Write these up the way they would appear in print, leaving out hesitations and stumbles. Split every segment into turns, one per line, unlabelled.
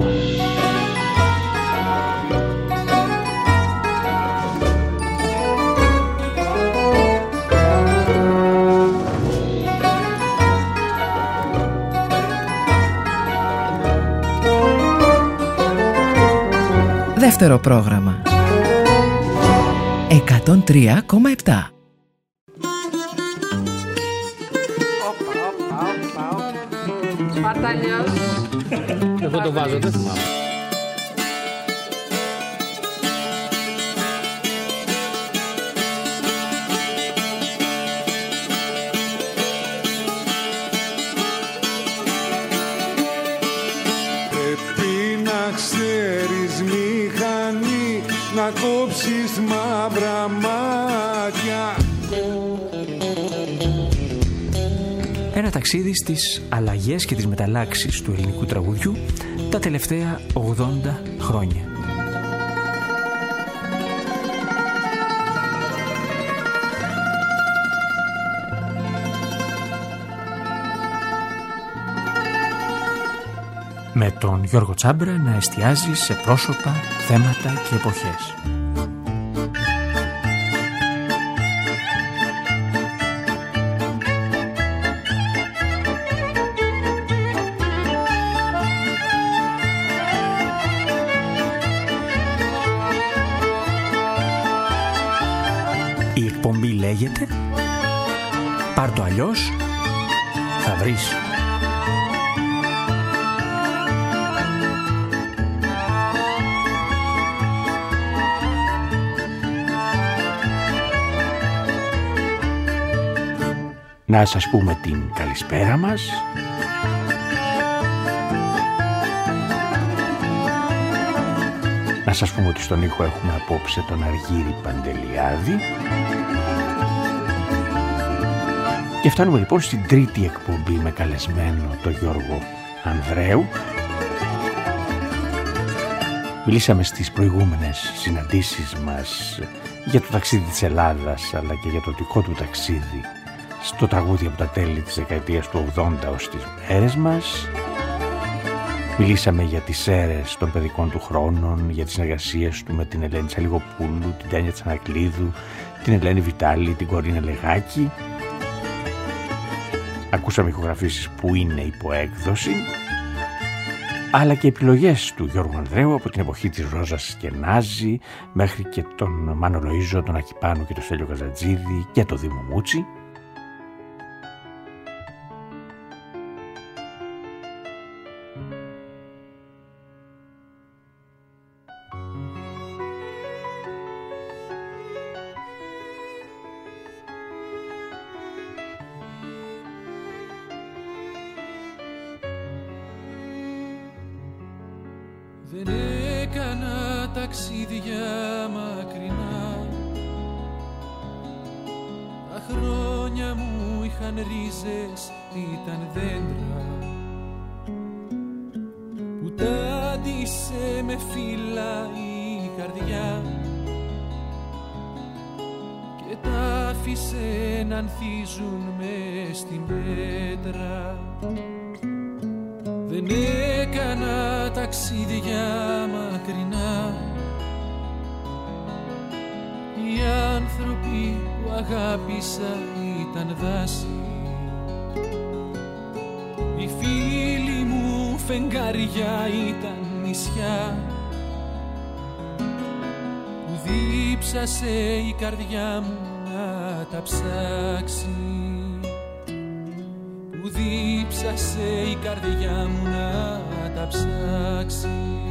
Δεύτερο πρόγραμμα 103,7.
Σπαρταλιός.
Εγώ το βάζω, δεν θυμάμαι.
Πρέπει να ξέρεις μηχανή, να κόψεις μαύρα μάτια.
Ένα ταξίδι στις αλλαγές και τις μεταλλάξεις του ελληνικού τραγουδιού τα τελευταία 80 χρόνια. Με τον Γιώργο Τσάμπρα να εστιάζει σε πρόσωπα, θέματα και εποχές. Η εκπομπή λέγεται «Πάρ' το αλλιώς, θα βρεις». Να σας πούμε την καλησπέρα μας. Να σας πούμε ότι στον ήχο έχουμε απόψε τον Αργύρη Παντελιάδη. Και φτάνουμε λοιπόν στην τρίτη εκπομπή με καλεσμένο τον Γιώργο Ανδρέου. Μιλήσαμε στις προηγούμενες συναντήσεις μας για το ταξίδι της Ελλάδας, αλλά και για το δικό του ταξίδι στο τραγούδι από τα τέλη της δεκαετίας του 80 ως τις μέρες μας. Μιλήσαμε για τις αίρες των παιδικών του χρόνων, για τις συνεργασίες του με την Ελένη Τσαλιγοπούλου, την Τάνια Τσανακλίδου, την Ελένη Βιτάλη, την Κορίνα Λεγάκη. Ακούσαμε ηχογραφήσεις που είναι υποέκδοση, αλλά και επιλογές του Γιώργου Ανδρέου από την εποχή της Ρόζας Σκενάζη μέχρι και τον Μάνο Λοΐζο, τον Ακιπάνο και τον Στέλιο Καζατζίδη και τον Δήμο Μούτσι.
Δεν έκανα ταξίδια μακρινά. Τα χρόνια μου είχαν ρίζες, ήταν δέντρα που τάντισε με φύλλα η καρδιά και τα άφησε να ανθίζουν μες στην πέτρα. Δεν έκανα ταξίδια μακρινά. Οι άνθρωποι που αγάπησα ήταν δάση. Οι φίλοι μου φεγγάρια ήταν νησιά που δίψασε η καρδιά μου να τα ψάξει. Που δίψασε η καρδιά μου να τα ψάξει.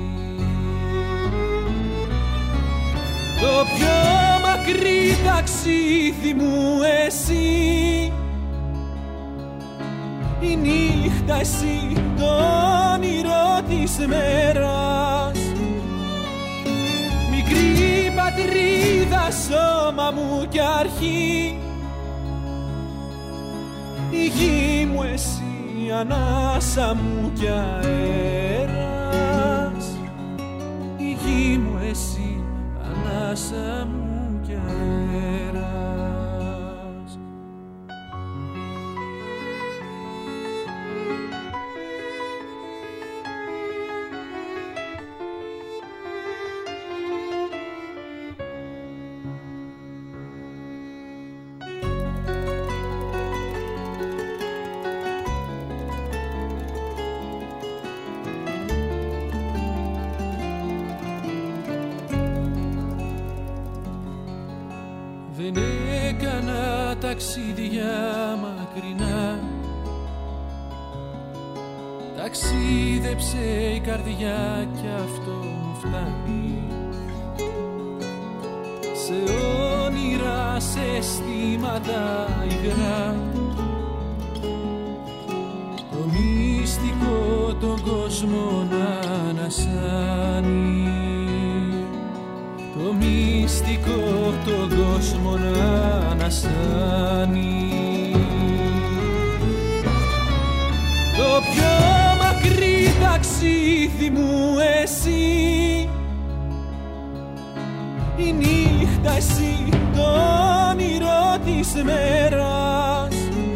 Το πιο μακρύ ταξίδι μου εσύ, η νύχτα εσύ, το όνειρο της μέρας. Μικρή πατρίδα, σώμα μου κι αρχή, η γη μου εσύ, ανάσα μου κι αέρας. Η γη μου εσύ, ανάσα μου κι αέρας. ταξίδια μακρινά. Ταξίδεψε η καρδιά κι αυτό μου φτάνει. Σε όνειρα, σε αισθήματα υγρά. Το μυστικό τον κόσμο να ανασάνει. Το μυστικό τον κόσμο να ανασάνει. Το πιο μακρύ ταξίδι μου εσύ, η νύχτα εσύ, το όνειρο της μέρας.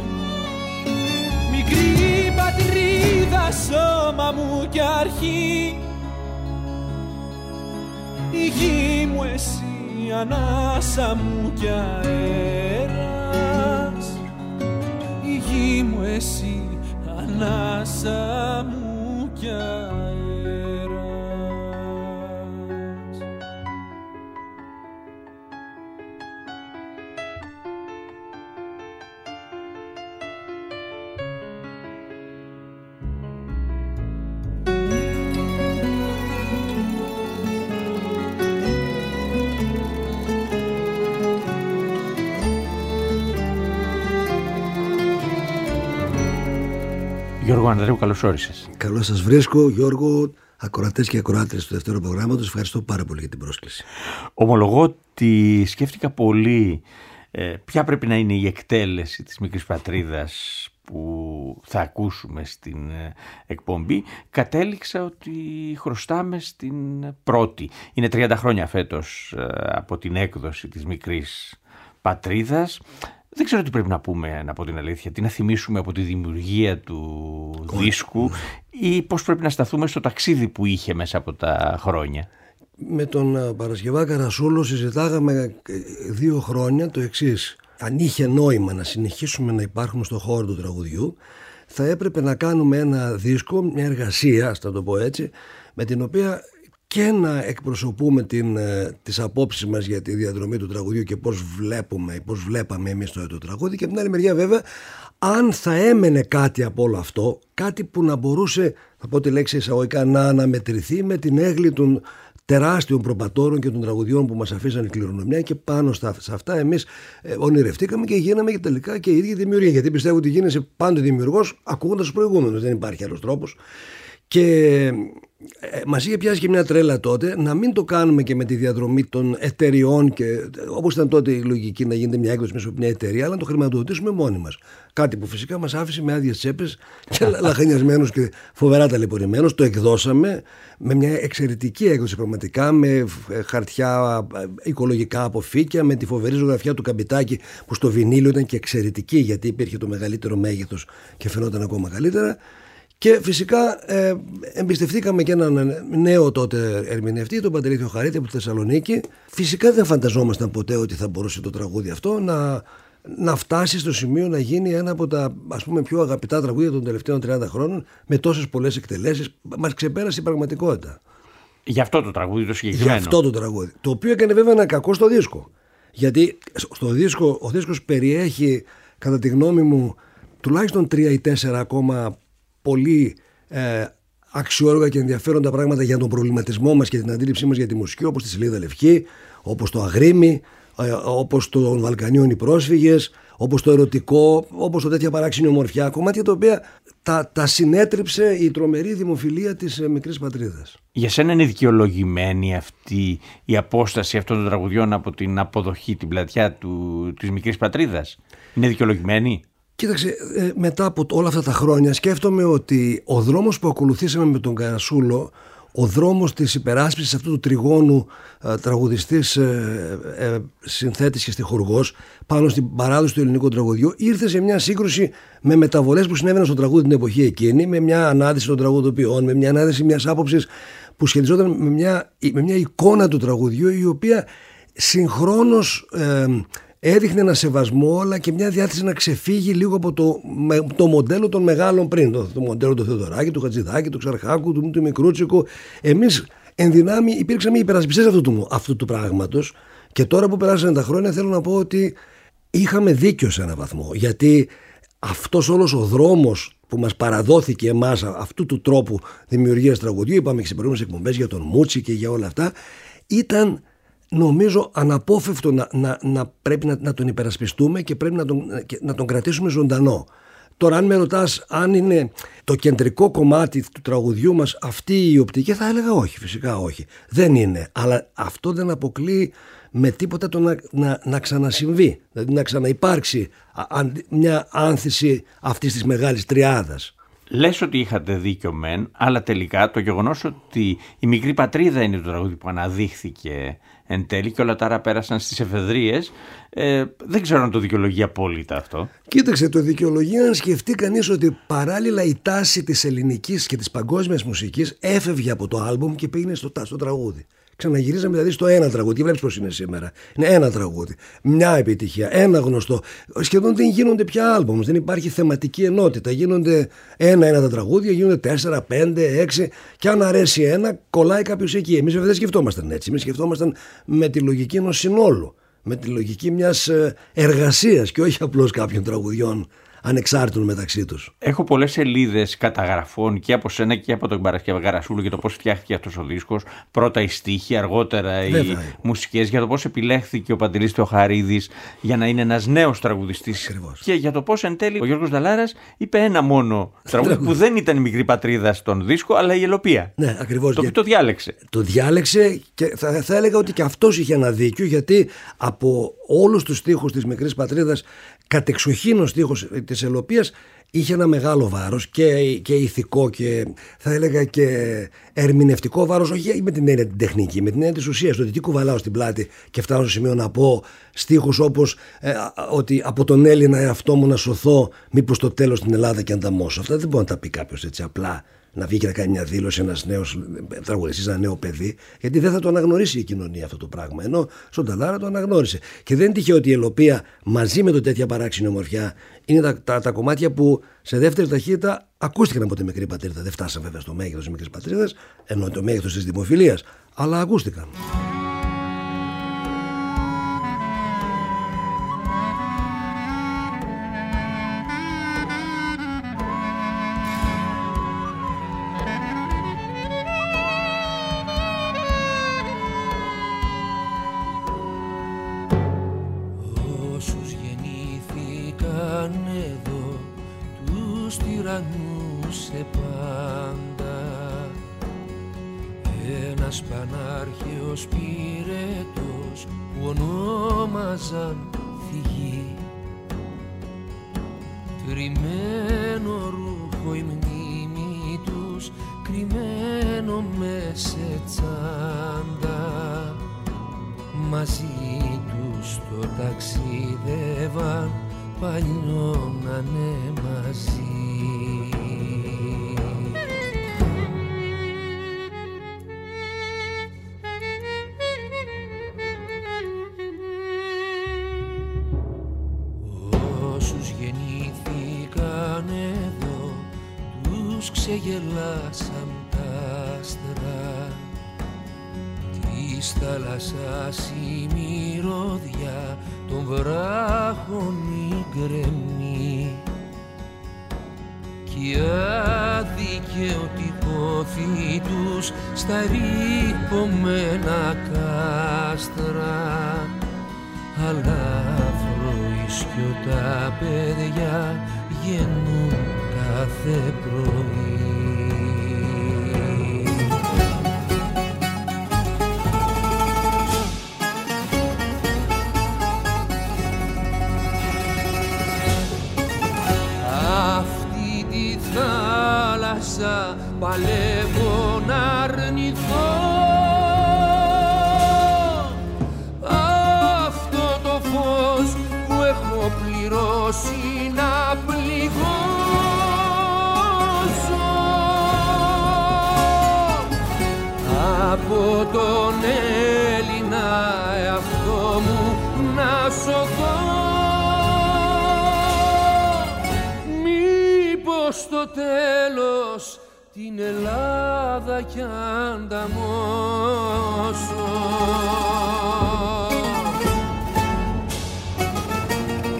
Μικρή πατρίδα, σώμα μου κι αρχή, η γη μου εσύ, ανάσα μου κι αέρας. Η γη μου εσύ, ανάσα μου κι αέρας.
Γιώργο Ανδρέου, καλώς όρισες.
Καλώς σας βρίσκω, Γιώργο, ακροατές και ακροάτρες του δεύτερου προγράμματος. Ευχαριστώ πάρα πολύ για την πρόσκληση.
Ομολογώ ότι σκέφτηκα πολύ ποια πρέπει να είναι η εκτέλεση της Μικρής Πατρίδας που θα ακούσουμε στην εκπομπή. Κατέληξα ότι χρωστάμε στην πρώτη. Είναι 30 χρόνια φέτος από την έκδοση της Μικρής Πατρίδας. Δεν ξέρω τι πρέπει να πούμε, να πω την αλήθεια, τι να θυμίσουμε από τη δημιουργία του δίσκου ή πώς πρέπει να σταθούμε στο ταξίδι που είχε μέσα από τα χρόνια.
Με τον Παρασκευά Καρασούλο συζητάγαμε 2 χρόνια το εξής. Αν είχε νόημα να συνεχίσουμε να υπάρχουμε στον χώρο του τραγουδιού, θα έπρεπε να κάνουμε ένα δίσκο, μια εργασία, ας το πω έτσι, με την οποία και να εκπροσωπούμε τις απόψεις μας για τη διαδρομή του τραγουδιού και πώς βλέπαμε εμείς το τραγούδι, και από την άλλη μεριά βέβαια αν θα έμενε κάτι από όλο αυτό, κάτι που να μπορούσε, θα πω τη λέξη εισαγωγικά, να αναμετρηθεί με την έγκλη των τεράστιων προπατόρων και των τραγουδιών που μας αφήσαν η κληρονομιά, και πάνω σε αυτά εμείς ονειρευτήκαμε και γίναμε και τελικά και οι ίδιοι δημιουργοί, γιατί πιστεύω ότι γίνεσαι πάντοτε δημιουργός ακούγοντας τους προηγούμενους, δεν υπάρχει άλλος τρόπος. Και μας είχε πιάσει και μια τρέλα τότε να μην το κάνουμε και με τη διαδρομή των εταιριών, και όπως ήταν τότε η λογική να γίνεται μια έκδοση μέσα από μια εταιρεία, αλλά να το χρηματοδοτήσουμε μόνοι μας. Κάτι που φυσικά μας άφησε με άδειες τσέπες και λαχανιασμένους και φοβερά ταλαιπωρημένους. Το εκδώσαμε με μια εξαιρετική έκδοση πραγματικά, με χαρτιά οικολογικά αποφύκια, με τη φοβερή ζωγραφιά του Καμπιτάκη που στο βινίλιο ήταν και εξαιρετική, γιατί υπήρχε το μεγαλύτερο μέγεθος και φαινόταν ακόμα καλύτερα. Και φυσικά εμπιστευτήκαμε και έναν νέο τότε ερμηνευτή, τον Παντελή Θεοχαρίτη από τη Θεσσαλονίκη. Φυσικά δεν φανταζόμασταν ποτέ ότι θα μπορούσε το τραγούδι αυτό να φτάσει στο σημείο να γίνει ένα από τα, ας πούμε, πιο αγαπητά τραγούδια των τελευταίων 30 χρόνων, με τόσες πολλές εκτελέσεις. Μας ξεπέρασε η πραγματικότητα.
Γι' αυτό το τραγούδι το συγκεκριμένο.
Γι' αυτό το τραγούδι. Το οποίο έκανε βέβαια ένα κακό στο δίσκο. Γιατί στο δίσκο, ο δίσκος περιέχει, κατά τη γνώμη μου, τουλάχιστον 3 ή 4 ακόμα πολύ αξιόλογα και ενδιαφέροντα πράγματα για τον προβληματισμό μας και την αντίληψή μας για τη μουσική, όπως τη Σελίδα Λευκή, όπως το Αγρίμι, όπως των Βαλκανίων οι πρόσφυγες, όπως το ερωτικό, όπως το τέτοια παράξενη ομορφιά, κομμάτια τα οποία τα συνέτριψε η τρομερή δημοφιλία της Μικρής Πατρίδας.
Για σένα είναι δικαιολογημένη αυτή η απόσταση αυτών των τραγουδιών από την αποδοχή, την πλατιά της Μικρής Πατρίδας? Είναι δικαιολογημένη?
Κοίταξε, μετά από όλα αυτά τα χρόνια σκέφτομαι ότι ο δρόμος που ακολουθήσαμε με τον Καρασούλο, ο δρόμος της υπεράσπισης αυτού του τριγώνου τραγουδιστής, συνθέτης και στιχουργός πάνω στην παράδοση του ελληνικού τραγουδιού, ήρθε σε μια σύγκρουση με μεταβολές που συνέβαιναν στο τραγούδι την εποχή εκείνη, με μια ανάδυση των τραγουδοποιών, με μια ανάδυση μιας άποψης που σχετιζόταν με μια εικόνα του τραγουδιού, η οποία συγχρόνως έδειχνε ένα σεβασμό, αλλά και μια διάθεση να ξεφύγει λίγο από το μοντέλο των μεγάλων πριν. Το μοντέλο του Θεοδωράκη, του Χατζηδάκη, του Ξαρχάκου, του Μικρούτσικου. Εμείς εν δυνάμει υπήρξαμε υπερασπιστές αυτού του πράγματος, και τώρα που περάσανε τα χρόνια θέλω να πω ότι είχαμε δίκιο σε έναν βαθμό, γιατί αυτός όλος ο δρόμος που μας παραδόθηκε εμάς αυτού του τρόπου δημιουργίας τραγουδιού, είπαμε και σε προηγούμενες εκπομπές για τον Μούτσι και για όλα αυτά, ήταν νομίζω αναπόφευκτο να πρέπει να τον υπερασπιστούμε και πρέπει να τον κρατήσουμε ζωντανό. Τώρα αν με ρωτάς αν είναι το κεντρικό κομμάτι του τραγουδιού μας αυτή η οπτική, θα έλεγα όχι, φυσικά όχι. Δεν είναι, αλλά αυτό δεν αποκλείει με τίποτα το να ξανασυμβεί, δηλαδή να ξαναυπάρξει μια άνθηση αυτής της μεγάλης τριάδας.
Λες ότι είχατε δίκιο μεν, αλλά τελικά το γεγονός ότι η μικρή πατρίδα είναι το τραγούδι που αναδείχθηκε εν τέλει και όλα τα άλλα πέρασαν στις εφεδρείες, δεν ξέρω αν το δικαιολογεί απόλυτα αυτό.
Κοίταξε, το δικαιολογεί αν σκεφτεί κανείς ότι παράλληλα η τάση της ελληνικής και της παγκόσμιας μουσικής έφευγε από το άλμπουμ και πήγαινε στο τραγούδι. Ξαναγυρίζαμε δηλαδή στο ένα τραγούδι. Βλέπεις πώς είναι σήμερα. Είναι ένα τραγούδι. Μια επιτυχία. Ένα γνωστό. Σχεδόν δεν γίνονται πια άλμπομ. Δεν υπάρχει θεματική ενότητα. Γίνονται ένα τα τραγούδια, γίνονται 4, 5, 6. Και αν αρέσει ένα, κολλάει κάποιος εκεί. Εμείς βέβαια δεν σκεφτόμασταν έτσι. Εμείς σκεφτόμασταν με τη λογική ενός συνόλου. Με τη λογική μιας εργασίας και όχι απλώς κάποιων τραγουδιών ανεξάρτητων μεταξύ τους.
Έχω πολλές σελίδες καταγραφών και από σένα και από τον Παρασκευή Καρασούλου για το πώς φτιάχτηκε αυτός ο δίσκος. Πρώτα οι στίχοι, αργότερα οι μουσικές, για το πώς επιλέχθηκε ο Παντελής Θεοχαρίδης για να είναι ένας νέος τραγουδιστής.
Ακριβώς.
Και για το πώς εν τέλει ο Γιώργος Νταλάρας είπε ένα μόνο τραγούδι που δεν ήταν η μικρή πατρίδα στον δίσκο, αλλά η Ελοπία.
Ναι, ακριβώς.
Το διάλεξε.
Το διάλεξε και θα έλεγα ότι και αυτός είχε ένα δίκιο, γιατί από όλους τους στίχους της μικρής πατρίδας, κατεξοχήν ο στίχος της Ελοπίας είχε ένα μεγάλο βάρος και ηθικό και θα έλεγα και ερμηνευτικό βάρος, όχι με την έννοια την τεχνική, με την έννοια της ουσίας, το ότι τι κουβαλάω στην πλάτη και φτάνω στο σημείο να πω στίχους όπως ότι από τον Έλληνα εαυτό μου να σωθώ, μήπως το τέλος στην Ελλάδα και ανταμώσω. Αυτά δεν μπορεί να τα πει κάποιος έτσι απλά, να βγει και να κάνει μια δήλωση ένας νέος τραγουδιστής, ένα νέο παιδί, γιατί δεν θα το αναγνωρίσει η κοινωνία αυτό το πράγμα. Ενώ στον Νταλάρα το αναγνώρισε. Και δεν είναι τυχαίο ότι η Ελοπία μαζί με το τέτοια παράξενη ομορφιά είναι τα κομμάτια που σε δεύτερη ταχύτητα ακούστηκαν από τη μικρή πατρίδα. Δεν φτάσαν βέβαια στο μέγεθος της μικρής πατρίδας, ενώ το μέγεθος της δημοφιλίας, αλλά ακούστηκαν.
Ένας πανάρχαιος πυρετός που ονόμαζαν φυγή, τριμμένο ρούχο η μνήμη τους, κρυμμένο μες σε τσάντα. Μαζί τους το ταξίδευαν, παλιώνανε μαζί. Ξεγελάσαν τα άστρα της θάλασσας η μυρωδιά των βράχων η γκρεμή κι η αδικαιωτή πόθη τους στα ρηπομένα κάστρα, αλλά φροϊσιωτά παιδιά γεννούν κάθε πρωί. Αυτή τη θάλασσα παλεύω να αρνηθώ, αυτό το φως που έχω πληρώσει να πληγώ. Από τον Έλληνα εαυτό μου να σωθώ, μήπως στο τέλος την Ελλάδα κι ανταμώσω.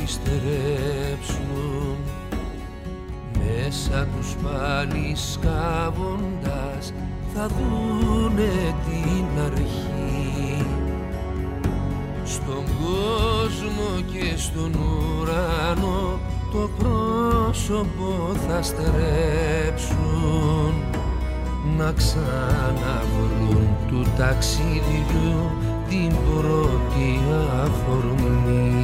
επιστρέψουν, μέσα τους πάλι σκάβοντας θα δούνε την αρχή. Στον κόσμο και στον ουρανό το πρόσωπο θα στρέψουν, να ξαναβρουν του ταξιδιού την πρώτη αφορμή.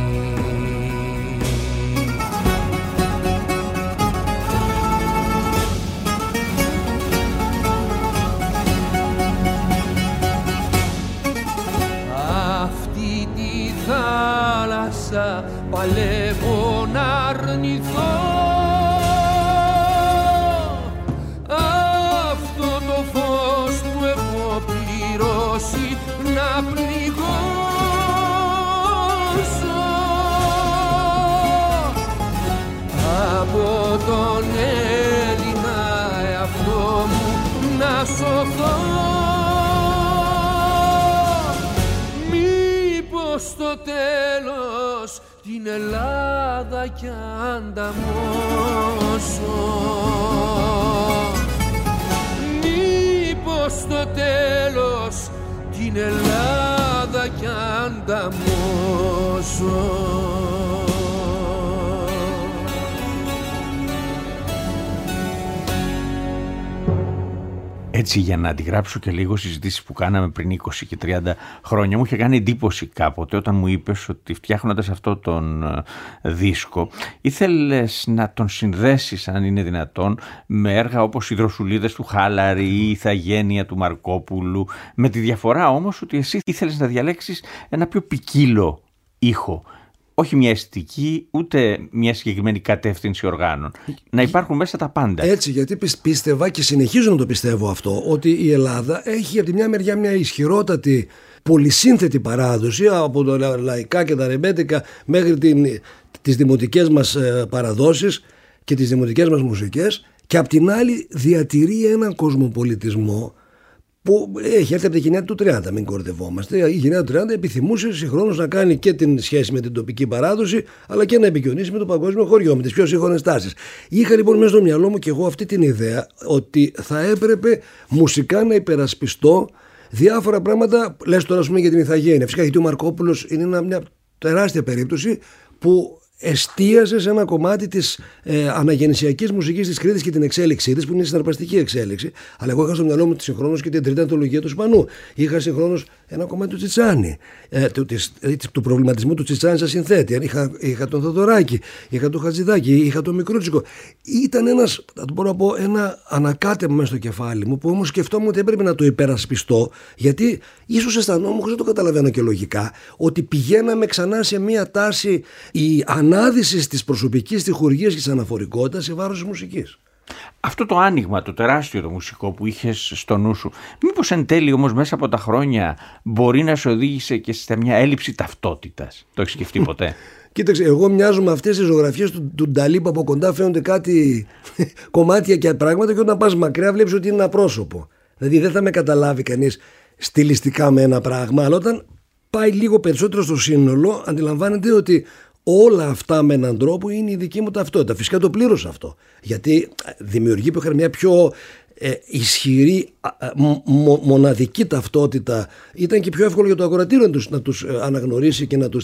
Αυτή τη θάλασσα παλεύω να αρνηθώ, αυτό το φως που έχω πληρώσει να πληγώσω. Από τον Έλληνα εαυτό μου να σωθώ. Μήπως στο τέλος την Ελλάδα κι ανταμώσω, μήπως στο τέλος την Ελλάδα κι ανταμώσω.
Έτσι, για να αντιγράψω και λίγο συζητήσεις που κάναμε πριν 20 και 30 χρόνια, μου είχε κάνει εντύπωση κάποτε όταν μου είπες ότι φτιάχνοντας αυτό τον δίσκο ήθελες να τον συνδέσεις, αν είναι δυνατόν, με έργα όπως οι Δροσουλίδες του Χάλαρη ή η Ιθαγένεια του Μαρκόπουλου, με τη διαφορά όμως ότι εσύ ήθελες να διαλέξεις ένα πιο ποικίλο ήχο. Όχι μια αισθητική, ούτε μια συγκεκριμένη κατεύθυνση οργάνων. Να υπάρχουν μέσα τα πάντα.
Έτσι, γιατί πίστευα και συνεχίζω να το πιστεύω αυτό, ότι η Ελλάδα έχει από τη μια μεριά μια ισχυρότατη, πολυσύνθετη παράδοση, από τα λαϊκά και τα ρεμπέτικα μέχρι τις δημοτικές μας παραδόσεις και τις δημοτικές μας μουσικές, και από την άλλη διατηρεί έναν κοσμοπολιτισμό που έχει έρθει από τη γενιά του 30, μην κορδευόμαστε. Η γενιά του 30 επιθυμούσε συγχρόνως να κάνει και την σχέση με την τοπική παράδοση, αλλά και να επικοινωνήσει με το παγκόσμιο χωριό, με τις πιο σύγχρονες τάσεις. Είχα λοιπόν μέσα στο μυαλό μου και εγώ αυτή την ιδέα ότι θα έπρεπε μουσικά να υπερασπιστώ διάφορα πράγματα. Λες τώρα, ας πούμε, για την Ιθαγένεια. Φυσικά, γιατί ο Μαρκόπουλος είναι μια τεράστια περίπτωση που εστίασε σε ένα κομμάτι της αναγεννησιακής μουσικής της Κρήτης και την εξέλιξή της, που είναι η συναρπαστική εξέλιξη. Αλλά εγώ είχα στο μυαλό μου συγχρόνως και την τρίτη ανθολογία του Σπανού. Είχα συγχρόνως ένα κομμάτι του Τσιτσάνη, του προβληματισμού του Τσιτσάνη σαν συνθέτη. Είχα τον Θοδωράκη, είχα τον Χατζηδάκη, είχα τον Μικρούτσικο. Ήταν ένας, θα το μπορώ να πω, ένα ανακάτεμα μέσα στο κεφάλι μου, που όμως σκεφτόμουν ότι έπρεπε να το υπερασπιστώ, γιατί ίσως αισθανόμουν, χωρίς να το καταλαβαίνω και λογικά, ότι πηγαίναμε ξανά σε μια τάση η ανάδυσης της προσωπικής τυχουργίας και της αναφορικότητας σε βάρος της μουσικής.
Αυτό το άνοιγμα, το τεράστιο το μουσικό που είχες στο νου σου, μήπως εν τέλει όμως μέσα από τα χρόνια μπορεί να σε οδήγησε και σε μια έλλειψη ταυτότητας? Το έχεις σκεφτεί ποτέ?
Κοίταξε, εγώ μοιάζω με αυτές τις ζωγραφιές του Νταλή, που από κοντά φαίνονται κάτι κομμάτια και πράγματα, και όταν πας μακριά βλέπεις ότι είναι ένα πρόσωπο. Δηλαδή δεν θα με καταλάβει κανείς στιλιστικά με ένα πράγμα, αλλά όταν πάει λίγο περισσότερο στο σύνολο αντιλαμβάνεται ότι όλα αυτά με έναν τρόπο είναι η δική μου ταυτότητα. Φυσικά το πλήρωσα αυτό, γιατί δημιουργεί που είχαν μια πιο ισχυρή μοναδική ταυτότητα. Ήταν και πιο εύκολο για το ακροατήριο να τους αναγνωρίσει και να τους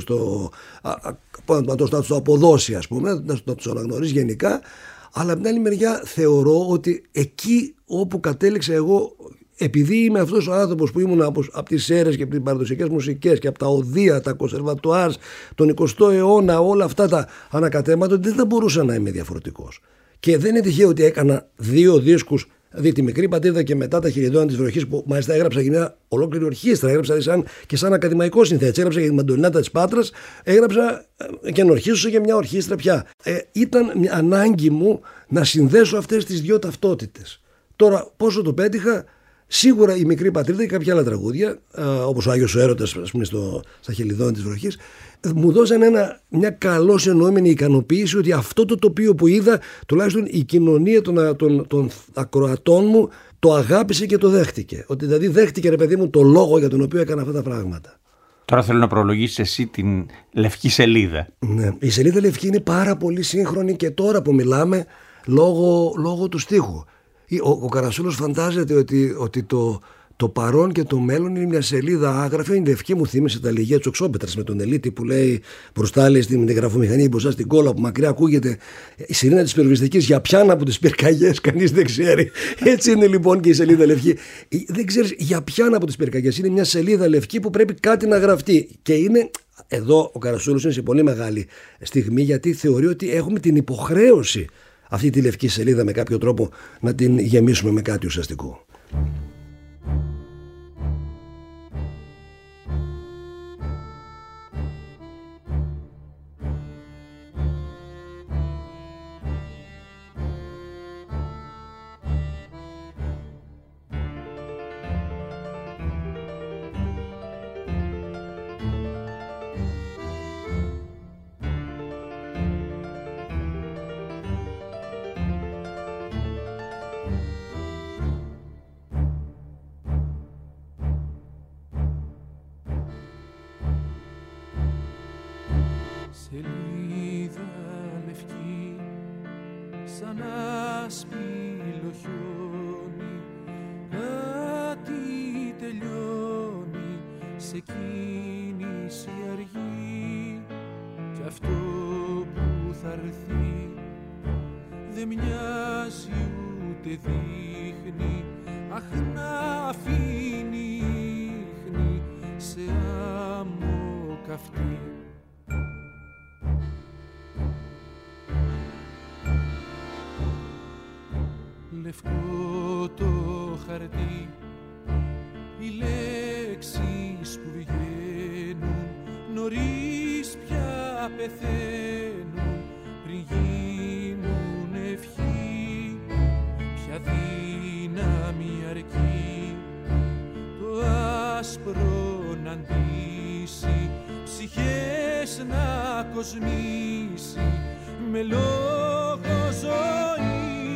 το αποδώσει, ας πούμε, να τους αναγνωρίσει γενικά. Αλλά από την άλλη μεριά θεωρώ ότι εκεί όπου κατέληξα εγώ, επειδή είμαι αυτός ο άνθρωπος που ήμουν από τις αίρες και από τις παραδοσιακές μουσικές και από τα οδεία, τα κονσερβατοάρ, τον 20ο αιώνα, όλα αυτά τα ανακατέματα, δεν θα μπορούσα να είμαι διαφορετικός. Και δεν είναι τυχαίο ότι έκανα 2 δίσκους, δηλαδή τη Μικρή Πατρίδα και μετά τα Χελιδόνια της Βροχής, που μάλιστα έγραψα για μια ολόκληρη ορχήστρα, έγραψα και σαν ακαδημαϊκό συνθέτης, έγραψα για τη Μαντολινάτα της Πάτρας, έγραψα και ενορχίστρωσα για μια ορχήστρα πια. Ήταν μια ανάγκη μου να συνδέσω αυτές τις 2 ταυτότητες. Τώρα, πόσο το πέτυχα? Σίγουρα η Μικρή Πατρίδα και κάποια άλλα τραγούδια, όπως ο Άγιος ο Έρωτας, ας πούμε, στα Χελιδόνια της Βροχής, μου δώσαν μια καλώς εννοούμενη ικανοποίηση ότι αυτό το τοπίο που είδα, τουλάχιστον η κοινωνία των ακροατών μου, το αγάπησε και το δέχτηκε. Ότι δηλαδή δέχτηκε, ρε παιδί μου, το λόγο για τον οποίο έκανα αυτά τα πράγματα.
Τώρα θέλω να προλογίσεις εσύ την Λευκή Σελίδα.
Ναι, η Σελίδα Λευκή είναι πάρα πολύ σύγχρονη και τώρα που μιλάμε λόγω του στίχου. Ο Καρασούλος φαντάζεται ότι το παρόν και το μέλλον είναι μια σελίδα άγραφη. Είναι λευκή, μου θύμισε τα λυγεία της Οξόπετρας με τον Ελίτη που λέει μπροστά, λέει στην γραφομηχανή, μπροστά στην κόλλα που μακριά ακούγεται η σιρήνα της πυροσβεστικής για πιάνα από τις πυρκαγιές. Κανείς δεν ξέρει. Έτσι είναι λοιπόν και η Σελίδα Λευκή. Δεν ξέρεις για πιάνα από τις πυρκαγιές. Είναι μια σελίδα λευκή που πρέπει κάτι να γραφτεί. Και είναι. Εδώ ο Καρασούλος είναι σε πολύ μεγάλη στιγμή, γιατί θεωρεί ότι έχουμε την υποχρέωση αυτή τη λευκή σελίδα με κάποιο τρόπο να την γεμίσουμε με κάτι ουσιαστικό.
Σελίδα λευκή σαν άσπυλο χιόνι, κάτι τελειώνει σε κίνηση αργή, κι αυτό που θα έρθει δεν μοιάζει ούτε δείχνει, αχ να αφήνει ίχνη σε άμμο καυτή. Λευκό το χαρτί, οι λέξεις που βγαίνουν νωρίς πια πεθαίνουν πριν γίνουν ευχή. Ποια δύναμη αρκεί το άσπρο να ντύσει, ψυχές να κοσμήσει με λόγο ζωή.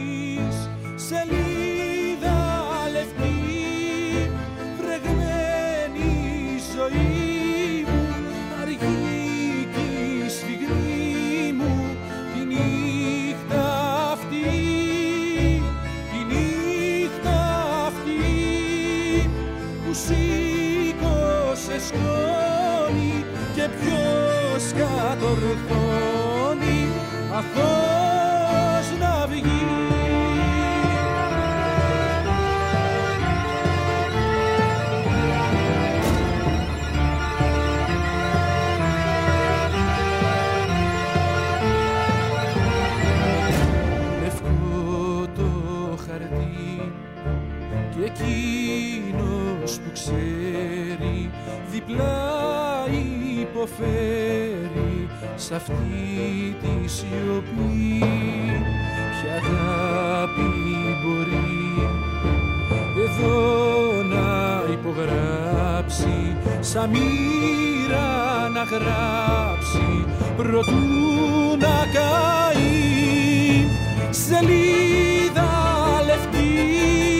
Σελίδα λευκή, φρεγμένη ζωή μου, αργή κι η σφιγμή μου, τη νύχτα αυτή, τη νύχτα αυτή που σήκωσε σκόνη και ποιος κατορθώνει αθώος να βγει. Και εκείνος που ξέρει διπλά υποφέρει σ' αυτή τη σιωπή. Ποια αγάπη μπορεί εδώ να υπογράψει, σαν μοίρα να γράψει προτού να καεί. Σελίδα λευκή,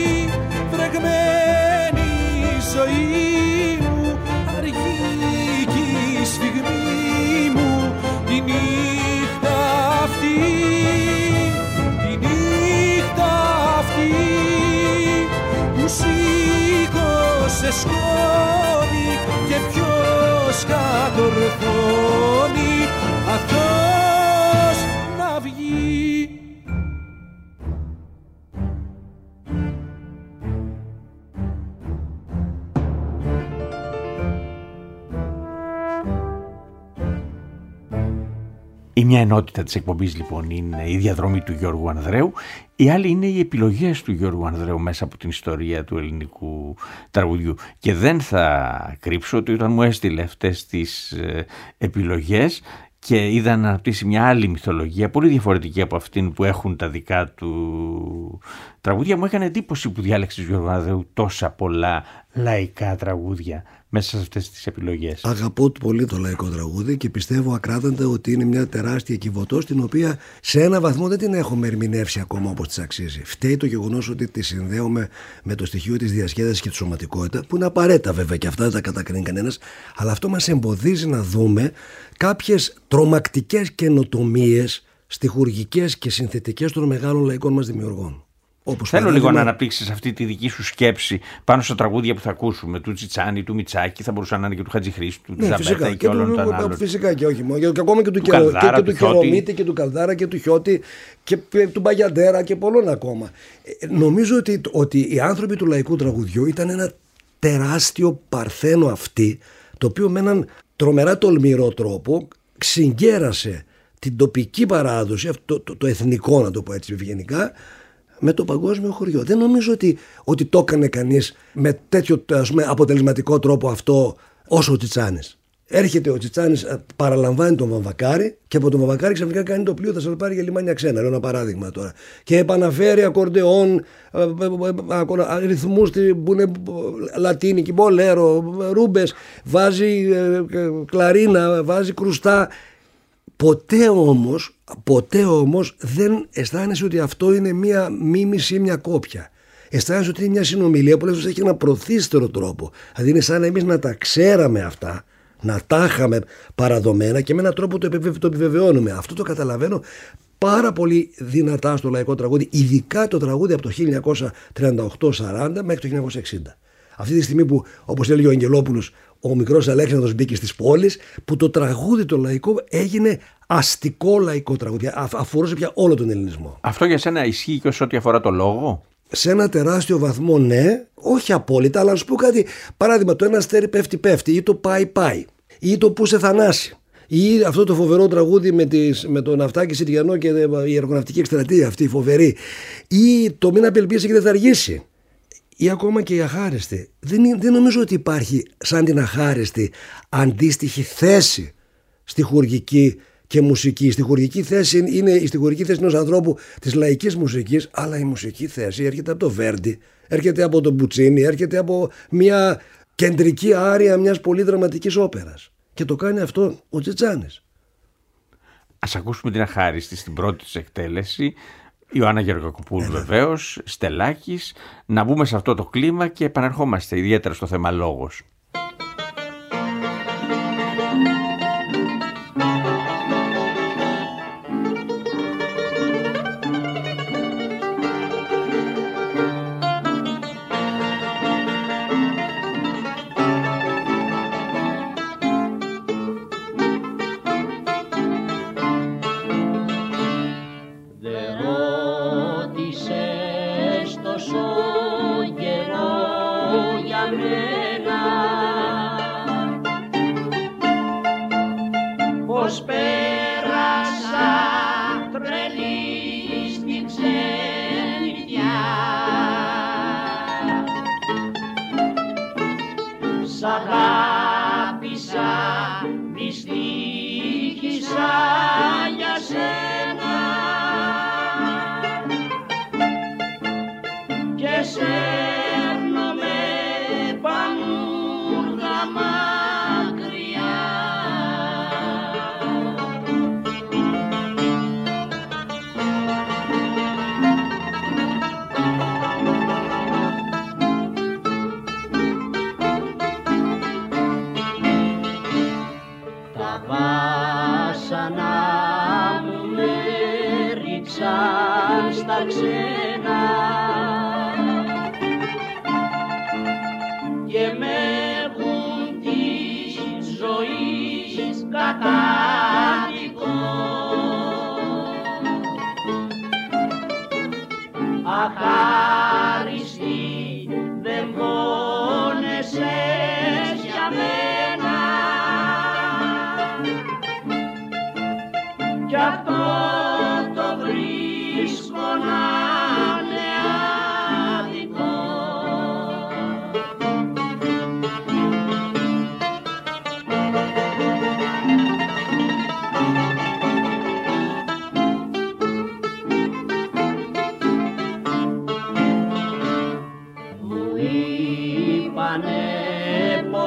φρεγμένη ζωή μου, αργή κι η σφιγμή μου, τη νύχτα αυτή, τη νύχτα αυτή που σήκωσε σκόνη και ποιος κατορθώνει αθώος να βγει.
Η μια ενότητα της εκπομπής λοιπόν είναι η διαδρομή του Γιώργου Ανδρέου, η άλλη είναι οι επιλογές του Γιώργου Ανδρέου μέσα από την ιστορία του ελληνικού τραγουδιού. Και δεν θα κρύψω ότι όταν μου έστειλε αυτές τις επιλογές και είδα να αναπτύσσει μια άλλη μυθολογία, πολύ διαφορετική από αυτήν που έχουν τα δικά του τραγούδια. Μου έκανε εντύπωση που διάλεξες, Γιώργο Ανδρέου, τόσα πολλά λαϊκά τραγούδια μέσα σε αυτές τις επιλογές.
Αγαπώ πολύ το λαϊκό τραγούδι και πιστεύω ακράδαντα ότι είναι μια τεράστια κυβωτός, την οποία σε ένα βαθμό δεν την έχουμε ερμηνεύσει ακόμα όπως της αξίζει. Φταίει το γεγονός ότι τη συνδέουμε με το στοιχείο της διασκέδασης και τη σωματικότητα, που είναι απαραίτητα βέβαια και αυτά δεν τα κατακρίνει κανένας, αλλά αυτό μας εμποδίζει να δούμε κάποιες τρομακτικές καινοτομίες στιχουργικές και συνθετικές των μεγάλων λαϊκών μας δημιουργών.
Θέλω λίγο να αναπτύξεις αυτή τη δική σου σκέψη πάνω στα τραγούδια που θα ακούσουμε, του Τσιτσάνη, του Μιτσάκη, θα μπορούσαν να είναι και του Χατζηχρήστου, του Ζαμπέτα και όλων των άλλων.
Φυσικά και όχι μόνο. Και ακόμα και του Κερομίτη και του Καλδάρα και του Χιώτη και του Μπαγιαντέρα και πολλών ακόμα. Νομίζω ότι οι άνθρωποι του λαϊκού τραγουδιού ήταν ένα τεράστιο παρθένο αυτή, το οποίο με έναν τρομερά τολμηρό τρόπο συγκέρασε την τοπική παράδοση, το εθνικό, να το πω έτσι ευγενικά, με το παγκόσμιο χωριό. Δεν νομίζω ότι το έκανε κανείς με τέτοιο, ας πούμε, αποτελεσματικό τρόπο αυτό όσο ο Τσιτσάνης. Έρχεται ο Τσιτσάνης, παραλαμβάνει τον Βαμβακάρη και από τον Βαμβακάρη ξαφνικά κάνει το πλοίο, θα σας πάρει για λιμάνια ξένα. Λέω ένα παράδειγμα τώρα. Και επαναφέρει ακορντεόν, ρυθμούς που είναι λατίνικοι, μπολέρο, ρούμπες, βάζει κλαρίνα, βάζει κρουστά. Ποτέ όμως δεν αισθάνεσαι ότι αυτό είναι μια μίμηση ή μια κόπια. Αισθάνεσαι ότι είναι μια συνομιλία που έχει ένα προθύστερο τρόπο. Δηλαδή είναι σαν εμείς να τα ξέραμε αυτά, να τα είχαμε παραδομένα και με έναν τρόπο το επιβεβαιώνουμε. Αυτό το καταλαβαίνω πάρα πολύ δυνατά στο λαϊκό τραγούδι, ειδικά το τραγούδι από το 1938-40 μέχρι το 1960. Αυτή τη στιγμή που, όπως έλεγε ο Αγγελόπουλος, ο μικρός Αλέξανδρος μπήκε στις πόλεις, που το τραγούδι το λαϊκό έγινε αστικό λαϊκό τραγούδι, αφορούσε πια όλο τον ελληνισμό. Αυτό για σένα ισχύει και όσο ό,τι αφορά το λόγο? Σε ένα τεράστιο βαθμό ναι, όχι απόλυτα, αλλά να σου πω κάτι. Παράδειγμα, το ένα αστέρι πέφτει ή το πάει ή το Πού σε Θανάση ή αυτό το φοβερό τραγούδι με τον Ναυτάκη Συριανό και η αερογραφική εκστρατεία αυτή η φοβερή, ή το Μην απελπίσει και δεν θα αργήσει, ή ακόμα και η Αχάριστη. Δεν νομίζω ότι υπάρχει σαν την Αχάριστη αντίστοιχη θέση στιχουργική και μουσική. Η στιχουργική θέση είναι η στιχουργική θέση ενός ανθρώπου της λαϊκής μουσικής, αλλά η μουσική θέση έρχεται από το Βέρντι, έρχεται από τον Πουτσίνι, έρχεται από μια κεντρική άρια μιας πολύ δραματικής όπερας. Και το κάνει αυτό ο Τσιτσάνης. Ας ακούσουμε την Αχάριστη στην πρώτη της εκτέλεση. Ιωάννα Γεωργακοπούλου βεβαίως, Στελάκης. Να μπούμε σε αυτό το κλίμα και επανερχόμαστε ιδιαίτερα στο θέμα λόγος.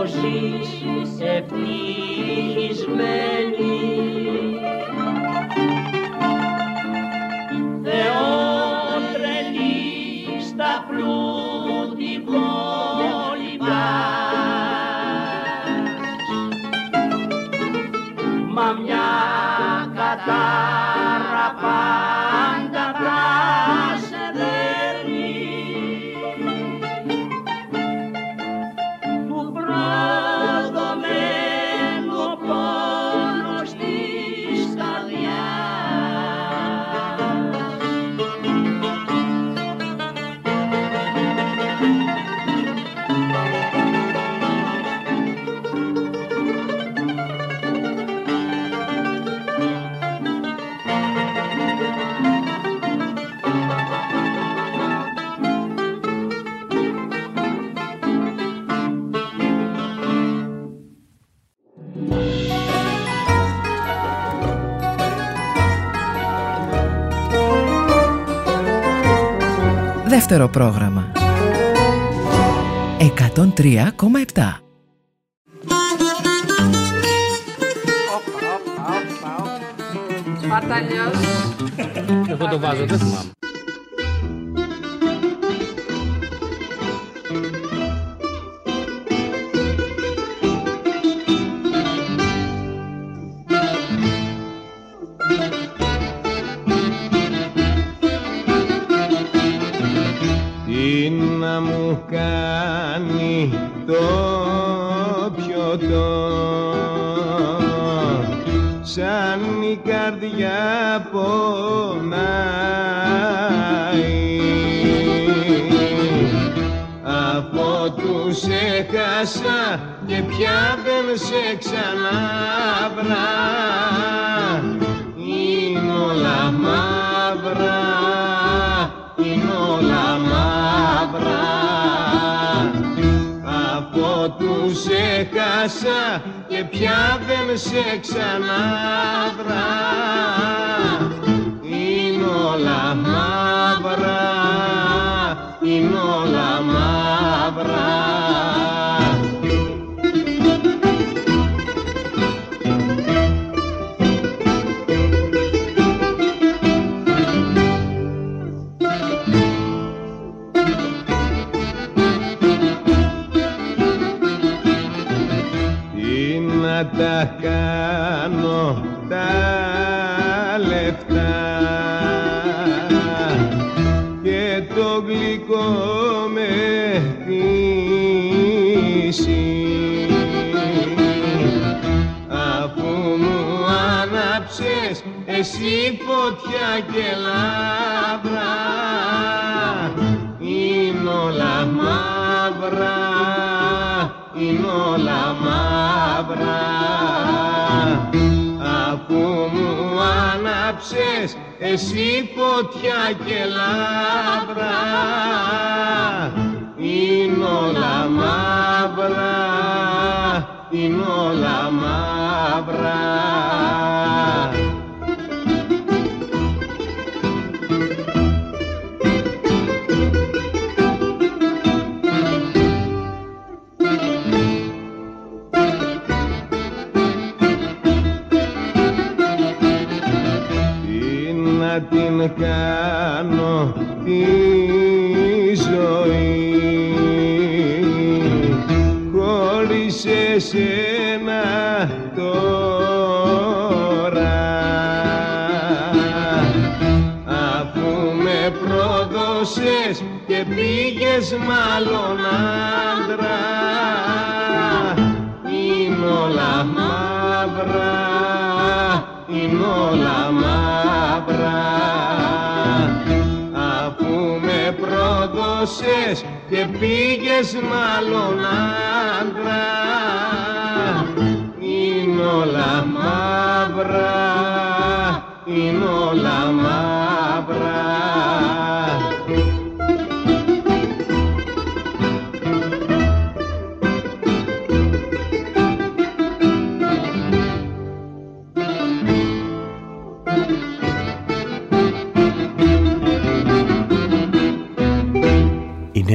ζεις ευτυχισμένη. Θεόν τρελή στα πλούτη κολυμπάς, μα μια κατάρα πάντα θα σε δέρνει, του προδομένου πόνος της καρδιάς.
Δεύτερο πρόγραμμα 103,7.
Σπαρταλιός.
Εγώ το βάζω, δεν θυμάμαι.
Τι να μου κάνει το πιωτό, σαν η καρδιά πονάει, από τους έχασα και πια δεν σε ξαναβρά, είναι όλα μαύρα, είναι όλα μαύρα, από τους έχασα και πια δεν σε ξαναβρά, είναι όλα μαύρα, είναι όλα μαύρα. Τα κάνω τα λεφτά και το γλυκό με χτίσει, αφού μου άναψες εσύ φωτιά και λαμπρά, είναι όλα μαύρα, είναι όλα μαύρα, αφού μου άναψες εσύ φωτιά και λαμπρά, είναι όλα μαύρα, είναι όλα μαύρα. Να την κάνω τη ζωή χωρίς εσένα τώρα, αφού με πρόδωσες και πήγες μάλλον άντρα, είναι όλα μαύρα, είναι όλα μαύρα, αφού με πρόδωσες και πήγες μάλλον άντρα, είναι όλα μαύρα, είναι όλα μαύρα.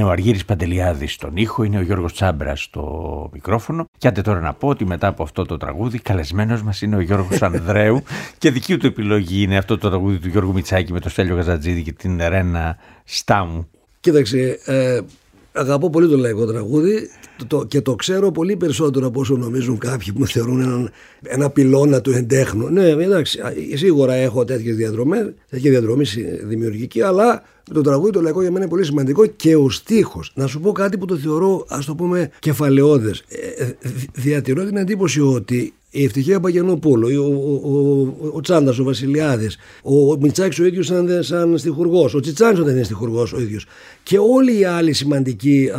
ο Αργύρης Παντελιάδης στον ήχο, είναι ο Γιώργος Τσάμπρας στο μικρόφωνο. Και άντε τώρα να πω ότι μετά από αυτό το τραγούδι, καλεσμένος μας είναι ο Γιώργος Ανδρέου και δική του επιλογή είναι αυτό το τραγούδι του Γιώργου Μητσάκη με τον Στέλιο Γαζατζίδη και την Ρένα Στάμου.
Κοίταξε, αγαπώ πολύ το λαϊκό τραγούδι και το ξέρω πολύ περισσότερο από όσο νομίζουν κάποιοι που με θεωρούν ένα πυλώνα του εντέχνου. Ναι, εντάξει, σίγουρα έχω τέτοια διαδρομή δημιουργική, αλλά το τραγούδι το λαϊκό για μένα είναι πολύ σημαντικό και ο στίχος. Να σου πω κάτι που το θεωρώ, ας το πούμε, κεφαλαιώδες. Διατηρώ την εντύπωση ότι η Ευτυχία Παγιανοπούλου, ο Τσάντας, ο Βασιλιάδης, ο Μητσάκης ο ίδιος σαν στιχουργός, ο Τσιτσάνης όταν είναι στιχουργός ο ίδιος και όλοι οι άλλοι σημαντικοί,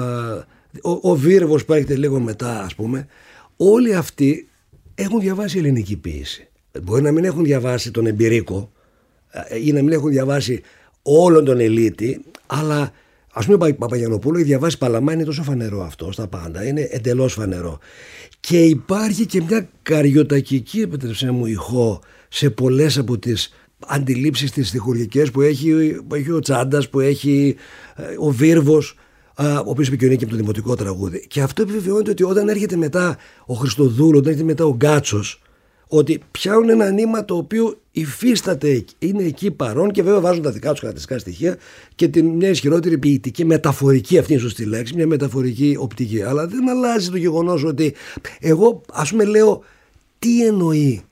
ο Βίρβος που έρχεται λίγο μετά, ας πούμε, όλοι αυτοί έχουν διαβάσει ελληνική ποίηση. Μπορεί να μην έχουν διαβάσει τον Εμπειρίκο ή να μην έχουν διαβάσει όλον τον Ελίτη, αλλά ας πούμε Παπαγιανοπούλου έχει διαβάσει Παλαμά, είναι τόσο φανερό αυτό στα πάντα, είναι εντελώς φανερό. Και υπάρχει και μια καριωτακική, επιτρέψτε μου, ηχό σε πολλές από τις αντιλήψεις τις στιχουργικές που έχει ο Τσάντας, που έχει ο Βίρβος, ο οποίος επικοινωνεί και από το δημοτικό τραγούδι. Και αυτό επιβεβαιώνεται ότι όταν έρχεται μετά ο Χριστοδούλου, όταν έρχεται μετά ο Γκάτσος, ότι πιάνουν ένα νήμα το οποίο υφίσταται, είναι εκεί παρόν και βέβαια βάζουν τα δικά τους χαρακτηριστικά στοιχεία και μια ισχυρότερη ποιητική, μεταφορική, αυτή είναι σωστή λέξη, μια μεταφορική οπτική. Αλλά δεν αλλάζει το γεγονός ότι εγώ, ας πούμε, λέω τι εννοεί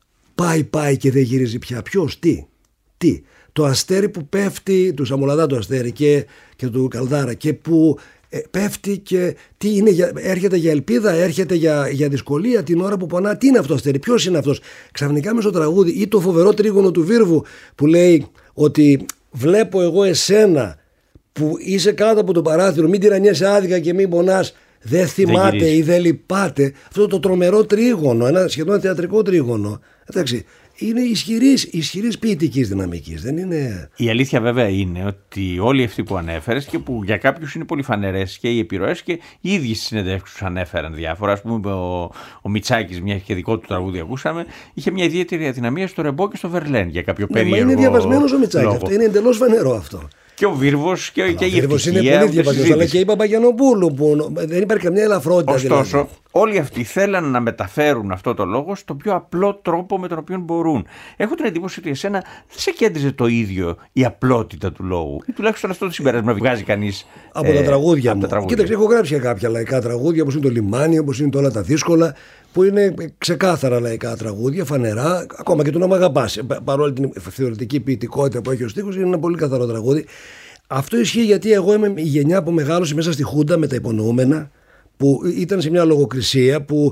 πάει και δεν γυρίζει πια. Ποιος, τι. Το αστέρι που πέφτει, του Σαμολαδά το αστέρι και του Καλδάρα και που πέφτει και τι είναι, έρχεται για ελπίδα, έρχεται για δυσκολία την ώρα που πονά. Τι είναι αυτό αστέρι, ποιος είναι αυτός? Ξαφνικά μες στο τραγούδι, ή το φοβερό τρίγωνο του Βίρβου που λέει ότι βλέπω εγώ εσένα που είσαι κάτω από το παράθυρο, μην τυραννιέσαι άδικα και μην πονάς, δεν θυμάται ή δεν λυπάται. Αυτό το τρομερό τρίγωνο, ένα σχεδόν θεατρικό τρίγωνο, εντάξει, είναι ισχυρής ποιητικής δυναμικής. Δεν είναι... Η
αλήθεια βέβαια είναι ότι όλοι αυτοί που ανέφερες και που για κάποιους είναι πολύ φανερές και οι επιρροές και οι ίδιοι στις συνεντεύξεις τους ανέφεραν διάφορα. Ας πούμε ο Μητσάκης, μια και δικό του τραγούδι ακούσαμε, είχε μια ιδιαίτερη αδυναμία στο Ρεμπό και στο Βερλέν για κάποιο περίεργο λόγο.
Είναι διαβασμένος ο Μητσάκης, αυτό είναι εντελώς φανερό αυτό.
Και ο Βίρβος και η Ευτυχία.
Ο Βίρβος είναι πολύ διαβασμένος, αλλά και η Παπαγιανοπούλου που δεν υπάρχει καμιά ελαφρότητα.
Ωστόσο,
δηλαδή,
όλοι αυτοί θέλαν να μεταφέρουν αυτό το λόγο στο πιο απλό τρόπο με τον οποίο μπορούν. Έχω την εντύπωση ότι εσένα δεν σε κέντριζε το ίδιο η απλότητα του λόγου. Ή τουλάχιστον αυτό το συμπέρασμα βγάζει κανείς
από τα τραγούδια μου. Κοίταξε, έχω γράψει και κάποια λαϊκά τραγούδια, όπως είναι το Λιμάνι, όπως είναι το Όλα τα Δύσκολα, που είναι ξεκάθαρα λαϊκά τραγούδια, φανερά, ακόμα και το Να Μ' Αγαπάς. Παρόλη την θεωρητική ποιητικότητα που έχει ο στίχος, είναι ένα πολύ καθαρό τραγούδι. Αυτό ισχύει γιατί εγώ είμαι η γενιά που μεγάλωσε μέσα στη Χούντα με τα υπονοούμενα, που ήταν σε μια λογοκρισία που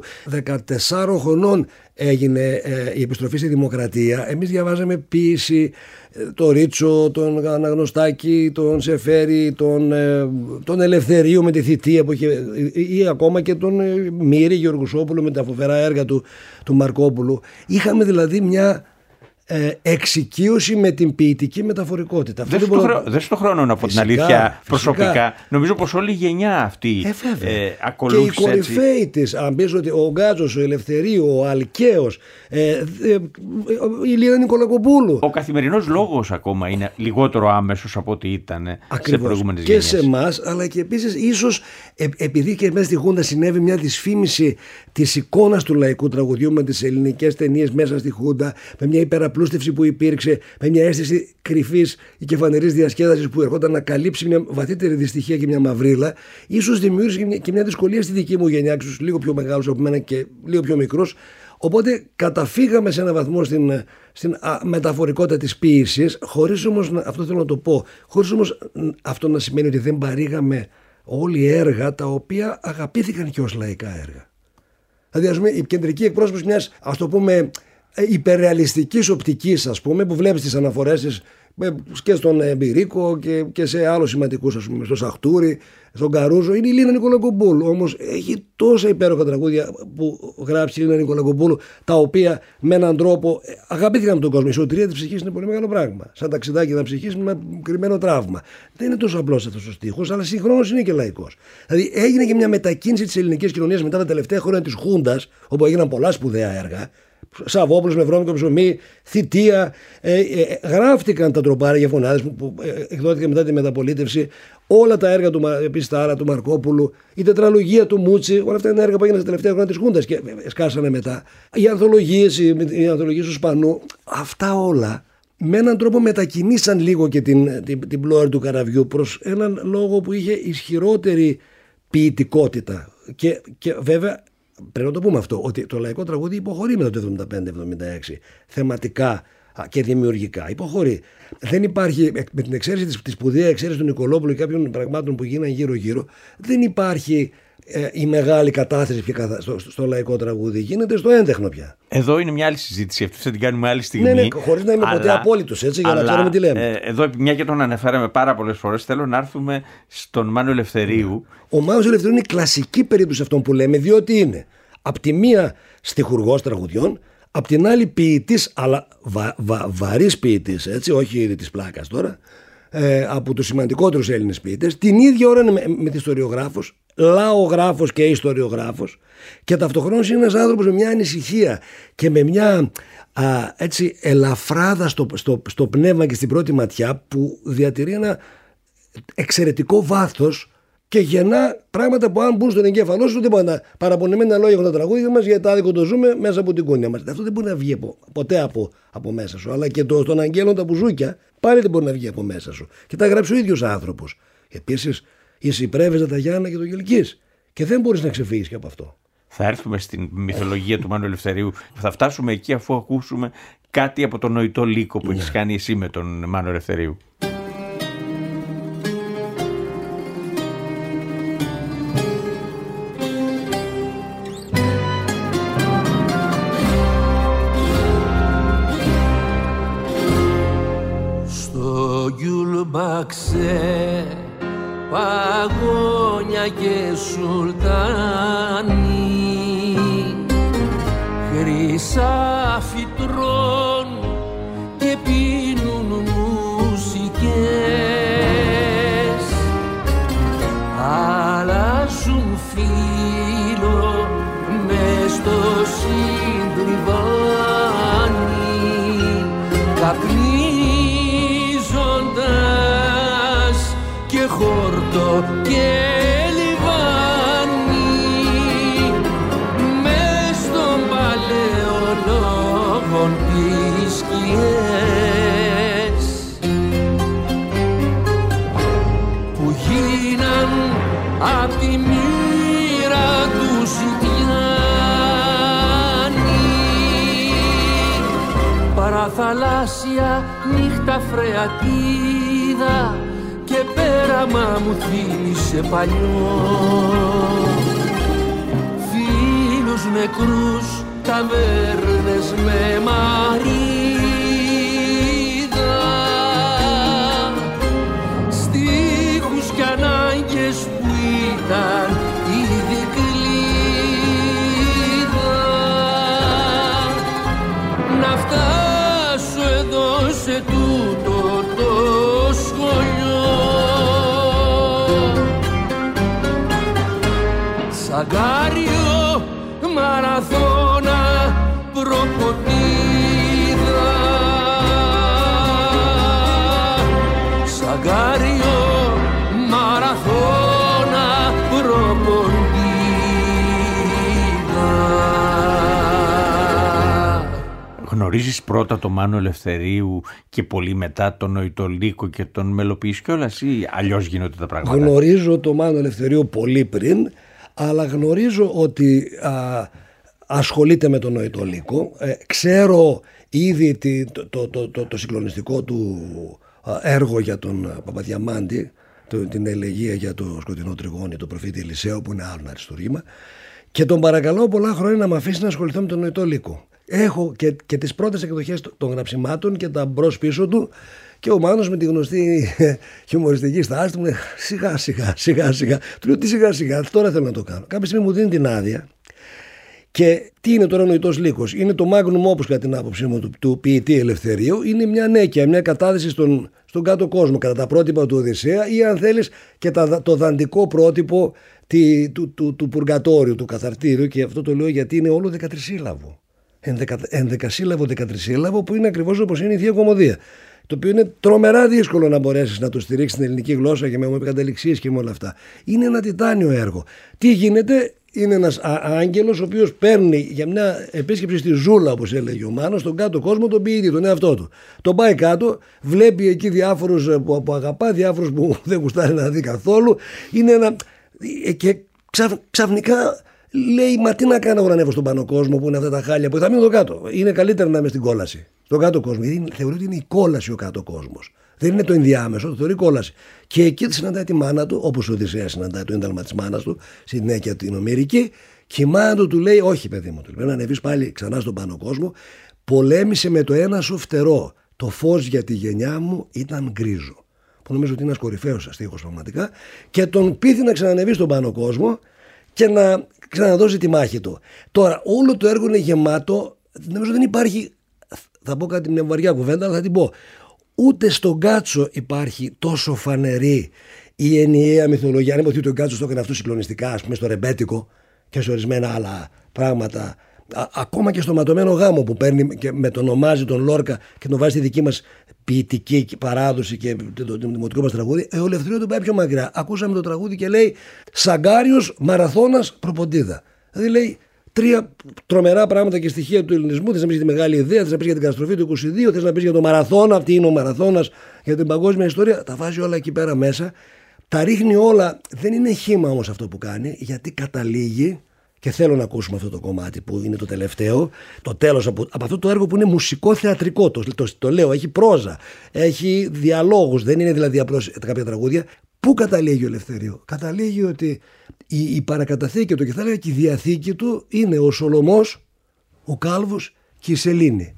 14 χρονών έγινε η επιστροφή στη δημοκρατία. Εμείς διαβάζαμε ποίηση, τον Ρίτσο, τον Αναγνωστάκη, τον Σεφέρη, τον Ελευθερίου με τη Θητεία που είχε, ή ακόμα και τον Μύρη Γεωργουσόπουλο με τα φοβερά έργα του Μαρκόπουλου. Είχαμε δηλαδή μια εξοικείωση με την ποιητική μεταφορικότητα.
Δεν στο χρόνο να πω την αλήθεια προσωπικά. Νομίζω πως όλη η γενιά αυτή ακολούθησε.
Και οι κορυφαίοι της, αν πεις ότι ο Γκάτσος, ο Ελευθερίου, ο Αλκαίος, η Λίνα Νικολακοπούλου.
Ο καθημερινός λόγος ακόμα είναι λιγότερο άμεσος από ό,τι ήταν σε προηγούμενες γενιές.
Και σε εμάς, αλλά και επίσης ίσως επειδή και μέσα στη Χούντα συνέβη μια δυσφήμιση της εικόνας του λαϊκού τραγουδιού με τις ελληνικές ταινίες μέσα στη Χούντα, με μια υπεραπλούστευση που υπήρξε, με μια αίσθηση κρυφής και φανερής διασκέδασης που ερχόταν να καλύψει μια βαθύτερη δυστυχία και μια μαυρίλα, ίσως δημιούργησε και μια δυσκολία στη δική μου γενιά, ίσως λίγο πιο μεγάλος από μένα και λίγο πιο μικρός. Οπότε καταφύγαμε σε έναν βαθμό στην μεταφορικότητα της ποίησης, χωρίς όμως, αυτό θέλω να το πω, χωρίς όμως αυτό να σημαίνει ότι δεν παρήγαμε όλοι έργα τα οποία αγαπήθηκαν και ως λαϊκά έργα. Δηλαδή, ας πούμε, η κεντρική εκπρόσωπος μιας, ας το πούμε, υπερρεαλιστικής οπτικής, ας πούμε, που βλέπεις τις αναφορές της και στον Εμπειρίκο και σε άλλους σημαντικούς, ας πούμε, στο Σαχτούρι, στον Καρούζο, είναι η Λίνα Νικολακοπούλου. Όμως έχει τόσα υπέροχα τραγούδια που γράψει η Λίνα Νικολακοπούλου, τα οποία με έναν τρόπο αγαπήθηκαν από τον κόσμο. Η σωτηρία της ψυχής είναι πολύ μεγάλο πράγμα. Σαν ταξιδάκι να ψυχής με ένα κρυμμένο τραύμα. Δεν είναι τόσο απλός αυτός ο στίχος, αλλά συγχρόνως είναι και λαϊκός. Δηλαδή έγινε και μια μετακίνηση της ελληνικής κοινωνίας μετά τα τελευταία χρόνια της Χούντας, όπου έγιναν πολλά σπουδαία έργα. Σαββόπουλος με βρώμικο ψωμί, Θητεία. Γράφτηκαν τα τροπάρια και φωνάδες που εκδόθηκαν μετά τη μεταπολίτευση. Όλα τα έργα του Πιστάρα, του Μαρκόπουλου, η τετραλογία του Μούτσι, όλα αυτά είναι έργα που έγιναν στα τελευταία χρόνια της Χούντας και σκάσανε μετά. Οι ανθολογίες του Σπανού, αυτά όλα με έναν τρόπο μετακινήσαν λίγο και την πλώρη του Καραβιού προς έναν λόγο που είχε ισχυρότερη ποιητικότητα. Και βέβαια πρέπει να το πούμε αυτό, ότι το λαϊκό τραγούδι υποχωρεί μετά το 75-76 θεματικά και δημιουργικά. Υποχωρεί. Δεν υπάρχει, με την εξαίρεση τη σπουδαία εξαίρεση του Νικολόπουλου και κάποιων πραγμάτων που γίνανε γύρω-γύρω, δεν υπάρχει η μεγάλη κατάθεση πια στο λαϊκό τραγούδι. Γίνεται στο έντεχνο πια.
Εδώ είναι μια άλλη συζήτηση. Αυτή θα την κάνουμε άλλη στιγμή.
Ναι, χωρίς να είμαι ποτέ απόλυτος, έτσι, για να ξέρουμε τι λέμε.
Εδώ, μια και τον αναφέραμε πάρα πολλές φορές, θέλω να έρθουμε στον Μάνο Ελευθερίου.
Ο Μάνος Ελευθερίου είναι η κλασική περίπτωση αυτών που λέμε, διότι είναι απ' τη μία στιχουργός τραγουδιών, απ' την άλλη ποιητής, αλλά βαρύς ποιητής, έτσι, όχι της πλάκας τώρα, από τους σημαντικότερους Έλληνες ποιητές. Την ίδια ώρα είναι με ιστοριογράφος, λαογράφος και ιστοριογράφος, και ταυτοχρόνως είναι ένας άνθρωπος με μια ανησυχία και με μια έτσι ελαφράδα στο πνεύμα και στην πρώτη ματιά, που διατηρεί ένα εξαιρετικό βάθος και γεννά πράγματα που αν μπουν στον εγκέφαλό σου δεν μπορεί να παραπονεμένα λόγια έχουν τα τραγούδια μας, γιατί άδικο το ζούμε μέσα από την κούνια μας. Αυτό δεν μπορεί να βγει ποτέ από μέσα σου. Αλλά και στον Αγγέλων τα μπουζούκια πάλι δεν μπορεί να βγει από μέσα σου. Και τα γράψει ο ίδιος άνθρωπος. Επίσης, είσαι η Πρέβεζα, τα Γιάννα και το Γελκής. Και δεν μπορείς να ξεφύγεις και από αυτό.
Θα έρθουμε στην μυθολογία του Μάνου Ελευθερίου. Θα φτάσουμε εκεί αφού ακούσουμε κάτι από τον νοητό λύκο που έχεις κάνει εσύ με τον Μάνο Ελευθερίου.
Μπαξέ, παγόνια και σουλτάνι, χρυσάφι τρών και πίνουν μουσικές, αλλάζουν φύλλο μες στο συντριβάνι, καπνίζοντας και χόρτο και λιβάνι, μες στον παλαιό λόγον τις σκιές που γίναν απ' τη μοίρα του ζητιάνι, παραθαλάσσια νύχτα φρεατίδα και πέραμα μου θύμισε παλιό, φίλους νεκρούς, ταβέρνες με μαρίδα, στίχους κι ανάγκες που ήταν ήδη κλείδα, να φτάσω εδώ σε τούτο το σχολείο, Σαγκάριο, μαραθώνα, προποτίδα, Σαγκάριο, μαραθώνα, προποτίδα.
Γνωρίζεις πρώτα τον Μάνο Ελευθερίου και πολύ μετά τον νοητό λύκο και τον μελοποιείς κιόλας, ή αλλιώς γίνονται τα πράγματα?
Γνωρίζω τον Μάνο Ελευθερίου πολύ πριν, αλλά γνωρίζω ότι ασχολείται με τον νοητό λύκο. Ξέρω ήδη το συγκλονιστικό του έργο για τον Παπαδιαμάντη, την ελεγεία για το σκοτεινό τριγώνι, το προφήτη Ελισέου, που είναι άλλο αριστούργημα, και τον παρακαλώ πολλά χρόνια να με αφήσει να ασχοληθώ με τον νοητό λύκο. Έχω και τις πρώτες εκδοχές των γραψιμάτων και τα μπρος πίσω του, και ο Μάνος με τη γνωστή χιουμοριστική στάση του μου λέει σιγά σιγά. Του λέω τι σιγά, τώρα θέλω να το κάνω. Κάποια στιγμή μου δίνει την άδεια. Και τι είναι τώρα ο νοητός λύκος? Είναι το magnum opus, κατά την άποψή μου, του ποιητή Ελευθερίου. Είναι μια νέκεια, μια κατάδυση στον κάτω κόσμο κατά τα πρότυπα του Οδυσσέα, ή αν θέλεις και το δαντικό πρότυπο του πουργατόριου, του καθαρτήριου. Και αυτό το λέω γιατί είναι όλο 13 σύλλαβο. ενδεκασύλλαβο, δεκατρισύλλαβο, που είναι ακριβώς όπως είναι η Θεία Κωμωδία. Το οποίο είναι τρομερά δύσκολο να μπορέσεις να το στηρίξεις στην ελληνική γλώσσα και με ομοιοκαταληξίες και με όλα αυτά. Είναι ένα τιτάνιο έργο. Τι γίνεται? Είναι ένας άγγελος ο οποίος παίρνει για μια επίσκεψη στη ζούλα, όπως έλεγε ο Μάνος, στον κάτω κόσμο, τον ποιητή, τον εαυτό του. Τον πάει κάτω, βλέπει εκεί διάφορους που αγαπά, διάφορους που δεν γουστάρει να δει καθόλου. Είναι ένα... Και ξαφνικά λέει, μα τι να κάνω εγώ να ανέβω στον πάνω κόσμο που είναι αυτά τα χάλια που θα μείνω εδώ κάτω. Είναι καλύτερα να είμαι στην κόλαση. Στον κάτω κόσμο. Θεωρεί ότι είναι η κόλαση ο κάτω κόσμος. Δεν είναι το ενδιάμεσο, το θεωρεί κόλαση. Και εκεί συναντάει τη μάνα του, όπως ο Οδυσσέας συναντάει το ένταλμα της μάνας του, στην Νέα την Ομηρική. Και η μάνα του λέει: όχι, παιδί μου, πρέπει να ανεβείς πάλι ξανά στον πάνω κόσμο. Πολέμησε με το ένα σου φτερό. Το φως για τη γενιά μου ήταν γκρίζο. Που νομίζω ότι είναι ένας κορυφαίος στίχος πραγματικά. Και τον πείθει να ξανανεβεί στον πάνω κόσμο και να ξαναδώσει τη μάχη του. Τώρα, όλο το έργο είναι γεμάτο. Νομίζω δεν υπάρχει. Θα πω κάτι, μια βαριά κουβέντα, αλλά θα την πω. Ούτε στον Γκάτσο υπάρχει τόσο φανερή η ενιαία μυθολογία. Αν υποθεί ότι ο Γκάτσος το έκανε αυτό συγκλονιστικά, ας πούμε, στο ρεμπέτικο και σε ορισμένα άλλα πράγματα. Ακόμα και στο Ματωμένο Γάμο που παίρνει και μετονομάζει τον Λόρκα και τον βάζει στη δική μας ποιητική παράδοση και το δημοτικό μας τραγούδι. Ο Ελευθερίου τον πάει πιο μακριά. Ακούσαμε το τραγούδι και λέει Σαγκάριος, Μαραθώνας, Προποντίδα. Δηλαδή λέει τρία τρομερά πράγματα και στοιχεία του ελληνισμού. Θες να πεις για τη μεγάλη ιδέα, θες να πεις για την καταστροφή του 22, θες να πεις για το μαραθώνα, τι είναι ο μαραθώνας, για την παγκόσμια ιστορία. Τα βάζει όλα εκεί πέρα μέσα. Τα ρίχνει όλα. Δεν είναι χύμα όμως αυτό που κάνει, γιατί καταλήγει. Και θέλω να ακούσουμε αυτό το κομμάτι που είναι το τελευταίο, το τέλος από αυτό το έργο που είναι μουσικό θεατρικό. Το λέω, έχει πρόζα, έχει διαλόγους, δεν είναι δηλαδή απλώς κάποια τραγούδια. Πού καταλήγει ο Ελευθερίου? Καταλήγει ότι η παρακαταθήκη του και θα έλεγα και η διαθήκη του είναι ο Σολομός, ο Κάλβος και η Σελήνη.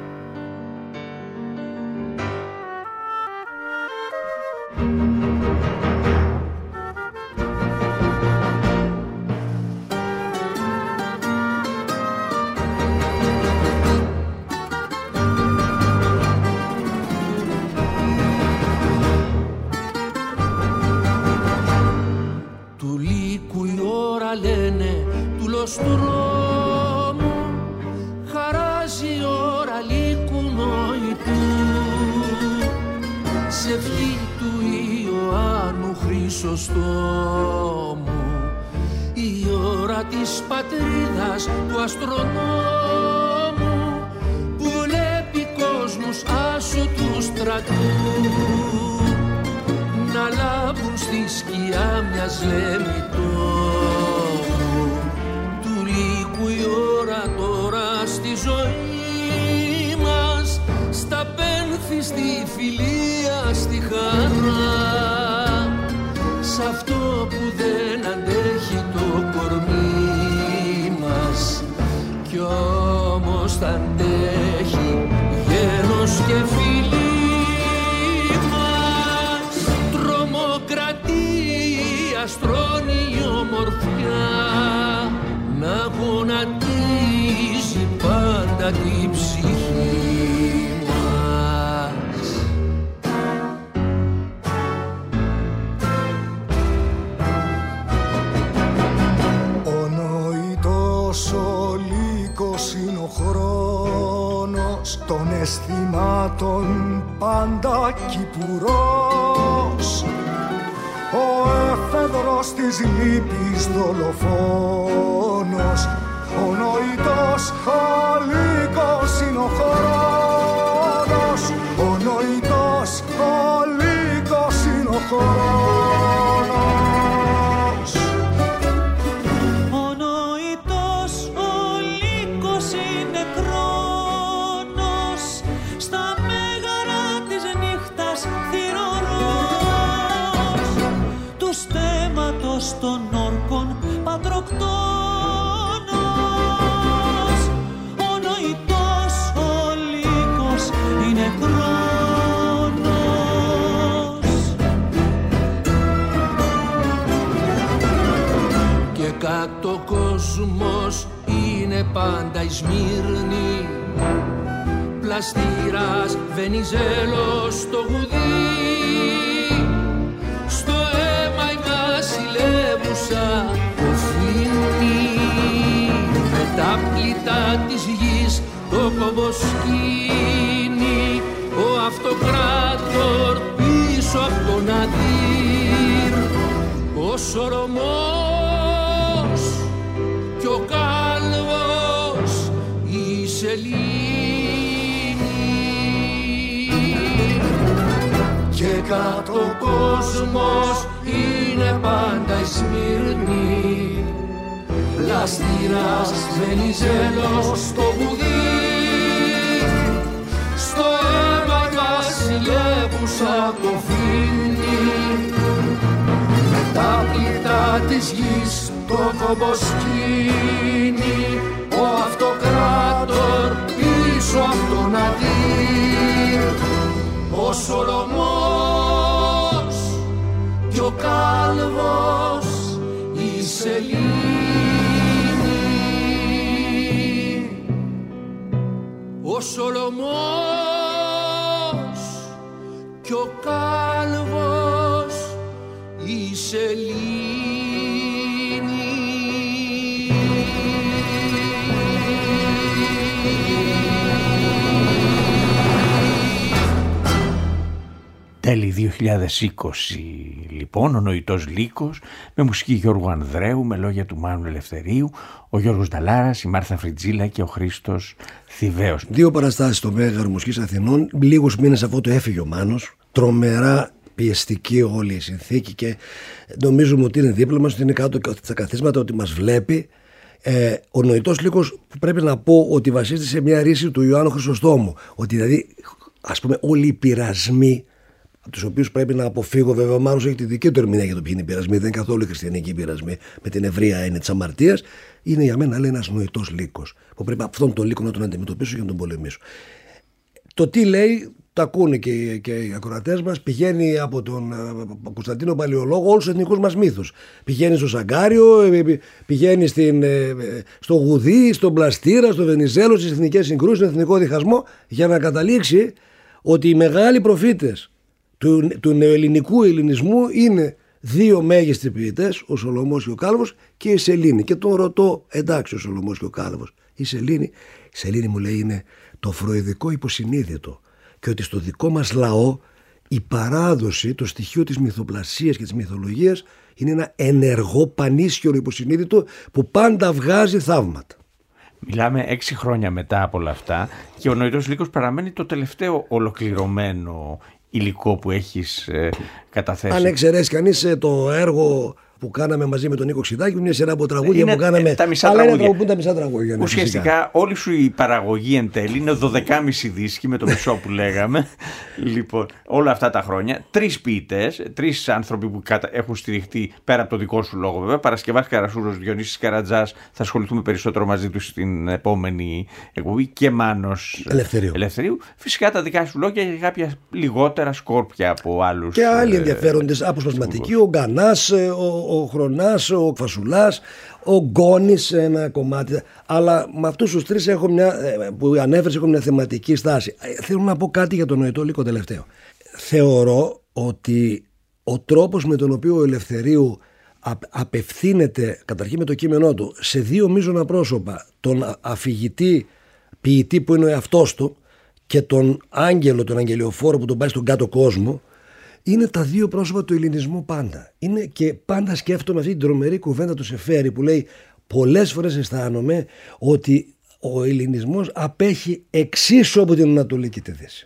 Η ώρα της πατρίδας του αστρονόμου που βλέπει κόσμους άσου του στρατού να λάβουν στη σκιά μιας λεμιτόμου. Του λύκου η ώρα τώρα στη ζωή μας, στα πένθη, στη φιλία, στη χαρά, σ' αυτό που δεν αντέχει το κορμί μας κι όμως θα αντέχει γένος και φιλί μας. Τρομοκρατία στρώνει η ομορφιά να γονατίζει πάντα την ψυχή.
Των αισθημάτων πάντα κυπουρός, ο εφεδρός της λύπης δολοφόνος, ο νοητός ο λύκος είναι ο χρόνος, ο νοητός ο λύκος είναι ο χρόνος.
Ο νοητός ο λύκος είναι των όρκων πατροκτόνος. Ο νοητός ο λύκος είναι χρόνος.
Και κάτω κόσμος είναι πάντα η Σμύρνη, πλαστήρας Βενιζέλος το γουδί, στο αίμα η βασιλεύουσα οφείλει με τα πλήτα της γης το κομποσκίνη, ο αυτοκράτορ πίσω από τον Αντίρ, ο Σολομός κι ο Κάλβος η Σελήνη. Και κάτω ο κόσμος είναι πάντα η Σμύρνη, πλαστήρας Βενιζέλος στο βουδί, στο αίμα η βασιλεύουσα το φίνει, με τα πλήτα της γης το κομποσκίνη, ο αυτοκράτορ πίσω από τον Αντίρ, ο Σολομός κι ο Κάλβος η Σελήνη. Ο Σολομός κι ο Κάλβος η Σελήνη.
Τέλη 2020 λοιπόν, ο Νοητός Λύκος, με μουσική Γιώργου Ανδρέου, με λόγια του Μάνου Ελευθερίου, ο Γιώργος Νταλάρας, η Μάρθα Φριτζίλα και ο Χρήστος Θηβαίος.
2 παραστάσεις στο Μέγαρο Μουσικής Αθηνών, λίγους μήνες αφού το έφυγε ο Μάνος, τρομερά πιεστική όλη η συνθήκη και νομίζουμε ότι είναι δίπλα μας, ότι είναι κάτω στα καθίσματα, ότι μας βλέπει. Ο Νοητός Λύκος, που πρέπει να πω ότι βασίζεται σε μια ρίση του Ιωάννου Χρυσοστόμου, ότι δηλαδή ας πούμε όλοι οι πειρασμοί, από τους οποίους πρέπει να αποφύγω, βέβαια ο Μάνος έχει τη δική του ερμηνεία για το ποιοι είναι οι πειρασμοί, δεν είναι καθόλου χριστιανικοί πειρασμοί με την ευρεία έννοια της αμαρτίας, είναι για μένα λέει ένας νοητός λύκος, που πρέπει αυτόν τον λύκο να τον αντιμετωπίσω και να τον πολεμήσω. Το τι λέει, το ακούνε και οι ακροατές μας, πηγαίνει από τον Κωνσταντίνο Παλαιολόγο όλους τους εθνικούς μας μύθους. Πηγαίνει στο Σαγκάριο, πηγαίνει στο Γουδί, στον Πλαστήρα, στο Βενιζέλο, στις εθνικές συγκρούσεις, στον εθνικό διχασμό, για να καταλήξει ότι οι μεγάλοι προφήτες του νεοελληνικού ελληνισμού είναι 2 μέγιστοι ποιητές, ο Σολομός και ο Κάλβος, και η Σελήνη. Και τον ρωτώ, εντάξει ο Σολομός και ο Κάλβος, η Σελήνη μου λέει είναι το φροηδικό υποσυνείδητο, και ότι στο δικό μας λαό η παράδοση, το στοιχείο της μυθοπλασίας και της μυθολογίας είναι ένα ενεργό πανίσχυρο υποσυνείδητο που πάντα βγάζει θαύματα.
Μιλάμε 6 χρόνια μετά από όλα αυτά και ο Νοητός Λύκος παραμένει το τελευταίο ολοκληρωμένο υλικό που έχεις καταθέσει.
Αν εξαιρέσει κανείς το έργο που κάναμε μαζί με τον Νίκο Ξηδάκη, μια σειρά από τραγούδια που κάναμε.
Τα μισά τραγούδια.
Τα μισά τραγούδια.
Ουσιαστικά όλη σου η παραγωγή εν τέλει είναι 12,5 δίσκοι με το μισό που λέγαμε. Λοιπόν, όλα αυτά τα χρόνια. 3 ποιητές, 3 άνθρωποι που έχουν στηριχτεί πέρα από το δικό σου λόγο βέβαια. Παρασκευάς Καρασούρος, Διονύσης Καρατζάς, θα ασχοληθούμε περισσότερο μαζί του στην επόμενη εκπομπή, και Μάνος Ελευθερίου. Φυσικά τα δικά σου λόγια και κάποια λιγότερα σκόρπια από άλλους.
Και άλλοι ενδιαφέροντες, αποσπασματικοί, ο Γκανάς, ο Χρονάς, ο Φασουλάς, ο Γκόνης ένα κομμάτι. Αλλά με αυτούς τους 3 που ανέφερες έχω μια θεματική στάση. Θέλω να πω κάτι για τον Νοητό Λύκο τελευταίο. Θεωρώ ότι ο τρόπος με τον οποίο ο Ελευθερίου απευθύνεται καταρχήν με το κείμενό του σε 2 μείζωνα πρόσωπα, τον αφηγητή ποιητή που είναι ο εαυτός του και τον άγγελο, τον αγγελιοφόρο που τον πάει στον κάτω κόσμο, είναι τα 2 πρόσωπα του ελληνισμού πάντα. Είναι και πάντα σκέφτομαι αυτή την τρομερή κουβέντα του Σεφέρη που λέει πολλές φορές αισθάνομαι ότι ο ελληνισμός απέχει εξίσου από την Ανατολική τη Δύση.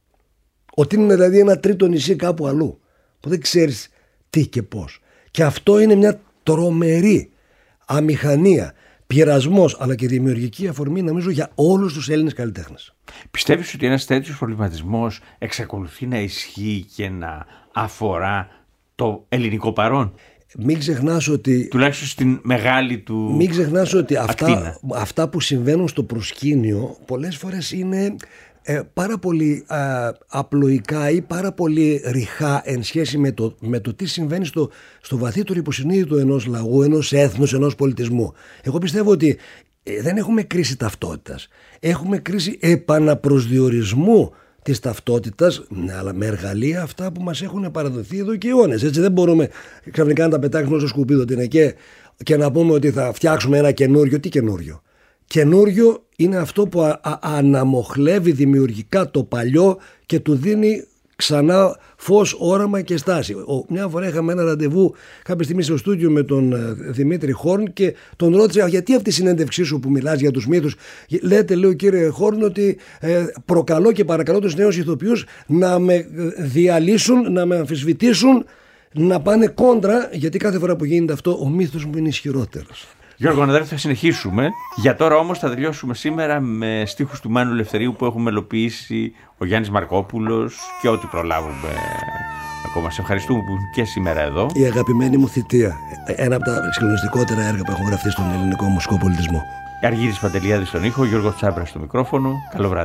Ότι είναι δηλαδή ένα τρίτο νησί κάπου αλλού που δεν ξέρεις τι και πώς. Και αυτό είναι μια τρομερή αμηχανία, πειρασμός αλλά και δημιουργική αφορμή νομίζω για όλους τους Έλληνες καλλιτέχνες.
Πιστεύεις ότι ένας τέτοιος προβληματισμός εξακολουθεί να ισχύει και να αφορά το ελληνικό παρόν?
Μην ξεχνάς ότι
τουλάχιστον στην μεγάλη του
μην ξεχνάς ότι
αυτά
που συμβαίνουν στο προσκήνιο πολλές φορές είναι πάρα πολύ απλοϊκά ή πάρα πολύ ρηχά εν σχέση με το τι συμβαίνει στο βαθύτερο υποσυνείδητο ενός λαού, ενός έθνους, ενός πολιτισμού. Εγώ πιστεύω ότι δεν έχουμε κρίση ταυτότητας. Έχουμε κρίση επαναπροσδιορισμού της ταυτότητας, αλλά με εργαλεία αυτά που μας έχουν παραδοθεί εδώ και αιώνες. Έτσι δεν μπορούμε ξαφνικά να τα πετάξουμε στο σκουπίδο την ΕΚΕ και να πούμε ότι θα φτιάξουμε ένα καινούριο. Τι καινούριο? καινούριο είναι αυτό που αναμοχλεύει δημιουργικά το παλιό και του δίνει ξανά φως, όραμα και στάση. Μια φορά είχαμε ένα ραντεβού κάποια στιγμή στο στούντιο με τον Δημήτρη Χόρν και τον ρώτησα γιατί αυτή η συνέντευξή σου που μιλάς για τους μύθους, λέτε, λέω κύριε Χόρν, ότι προκαλώ και παρακαλώ τους νέους ηθοποιούς να με διαλύσουν, να με αμφισβητήσουν, να πάνε κόντρα, γιατί κάθε φορά που γίνεται αυτό ο μύθος μου είναι ισχυρότερος.
Γιώργο Ανδρέα, θα συνεχίσουμε. Για τώρα όμως θα τελειώσουμε σήμερα με στίχους του Μάνου Ελευθερίου που έχουμε μελοποιήσει ο Γιάννης Μαρκόπουλος και ό,τι προλάβουμε ακόμα. Σε ευχαριστούμε που και σήμερα εδώ.
Η αγαπημένη μου θητεία. Ένα από τα συγκλονιστικότερα έργα που έχουν γραφτεί στον ελληνικό μουσικό πολιτισμό.
Αργύρης Παντελιάδης στον ήχο, Γιώργος Τσάμπρας στο μικρόφωνο. Καλό βράδυ.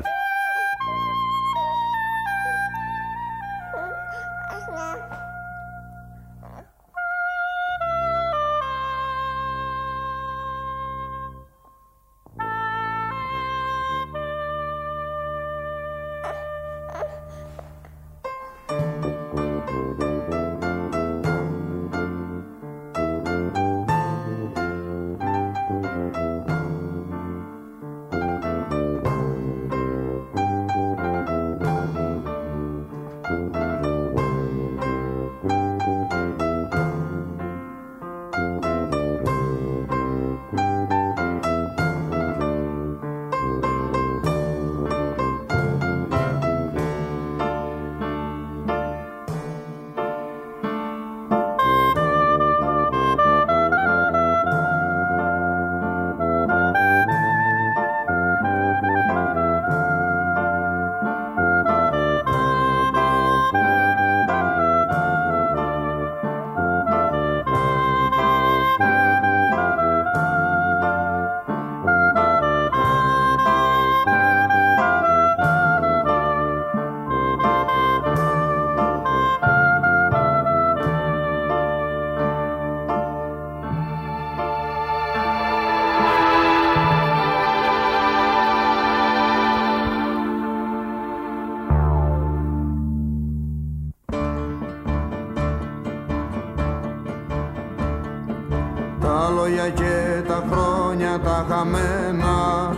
Και τα χρόνια τα χαμένα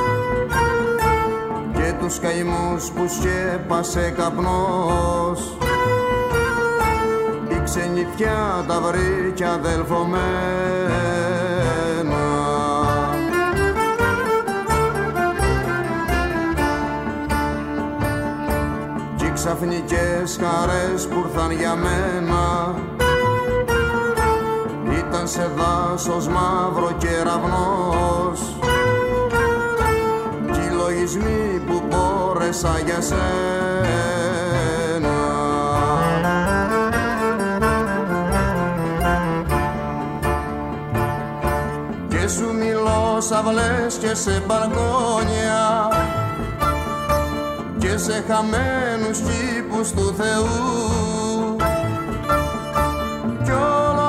και τους καημούς που σκέπασε καπνός, η ξενιτιά τα βρήκε αδελφωμένα κι οι ξαφνικές χαρές που ήρθαν για μένα ήταν σε δάσος μαύρο κεραυνός κι οι λογισμοί που μπόρεσα για σένα και σου μιλώ σαυλές και σε μπαλκόνια και σε χαμένους κήπους του Θεού κι όλο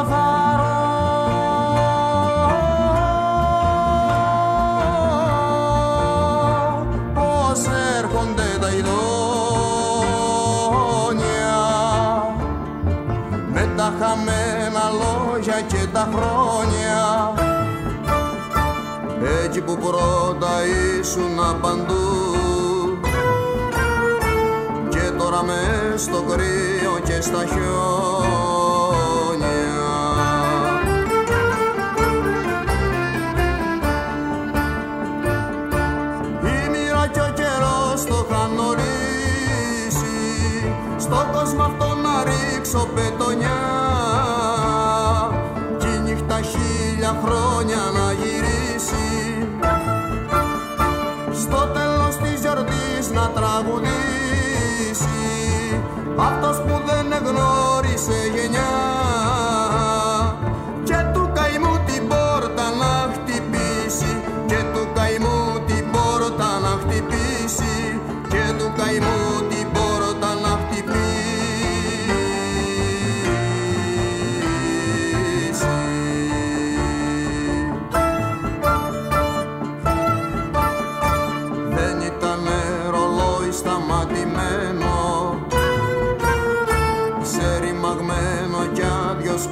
χαμένα λόγια και τα χρόνια εκεί που πρώτα ήσουν παντού και τώρα μες στο κρύο και στα χιόνια. Η μοίρα και ο καιρός το είχαν ορίσει στον κόσμο αυτό να ρίξω πετονιά χρόνια να γυρίσει στο τέλος της γιορτής να τραγουδήσει αυτός που δεν εγνώρισε γενιά και του καημού την πόρτα να χτυπήσει και του καημού την πόρτα να χτυπήσει και του καημού την πόρτα να χτυπήσει.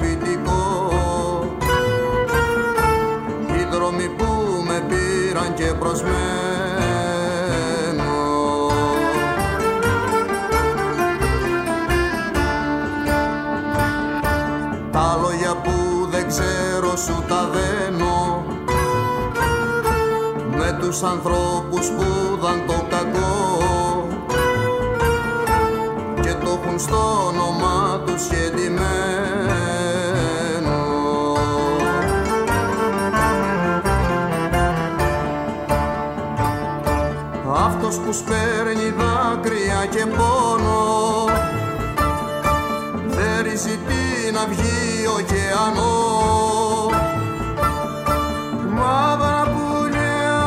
Σπιτικό οι δρόμοι που με πήραν και ξεχασμένο. Τα λόγια που δεν ξέρω σου τα δένω με τους ανθρώπους που δαν το κακό και το έχουν στο όνομα τους σχετιμένο. Αυτός που σπέρνει δάκρυα και πόνο δεν ζητεί να βγει ωκεανό. Μαύρα πουλιά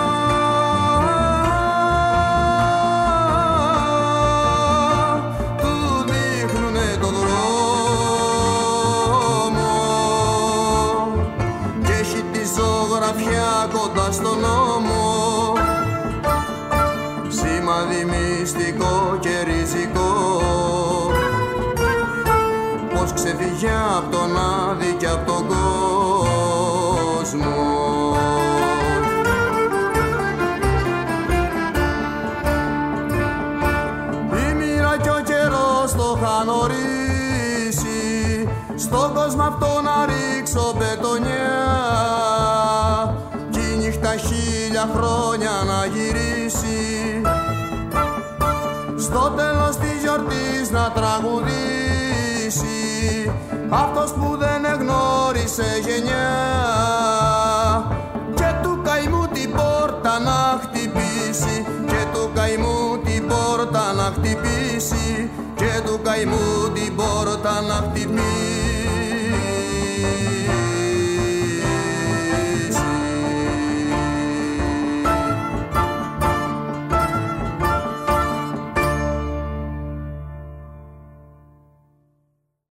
του δείχνουνε το δρόμο και έχει τη ζωγραφιά κοντά στον νόμο, σημάδι μυστικό και ριζικό, πως ξεφύγει απ' τον άδη και απ' τον κόσμο. Η μοίρα κι ο καιρός το είχαν ορίσει στον κόσμο αυτό να ρίξω μπετονιά κι η νύχτα 1000 χρόνια να γυρίσει στο τέλος της γιορτής να τραγουδήσει αυτός που δεν εγνώρισε γενιά και του καημού την πόρτα να χτυπήσει και του καημού την πόρτα να χτυπήσει και του καημού την πόρτα να χτυπήσει.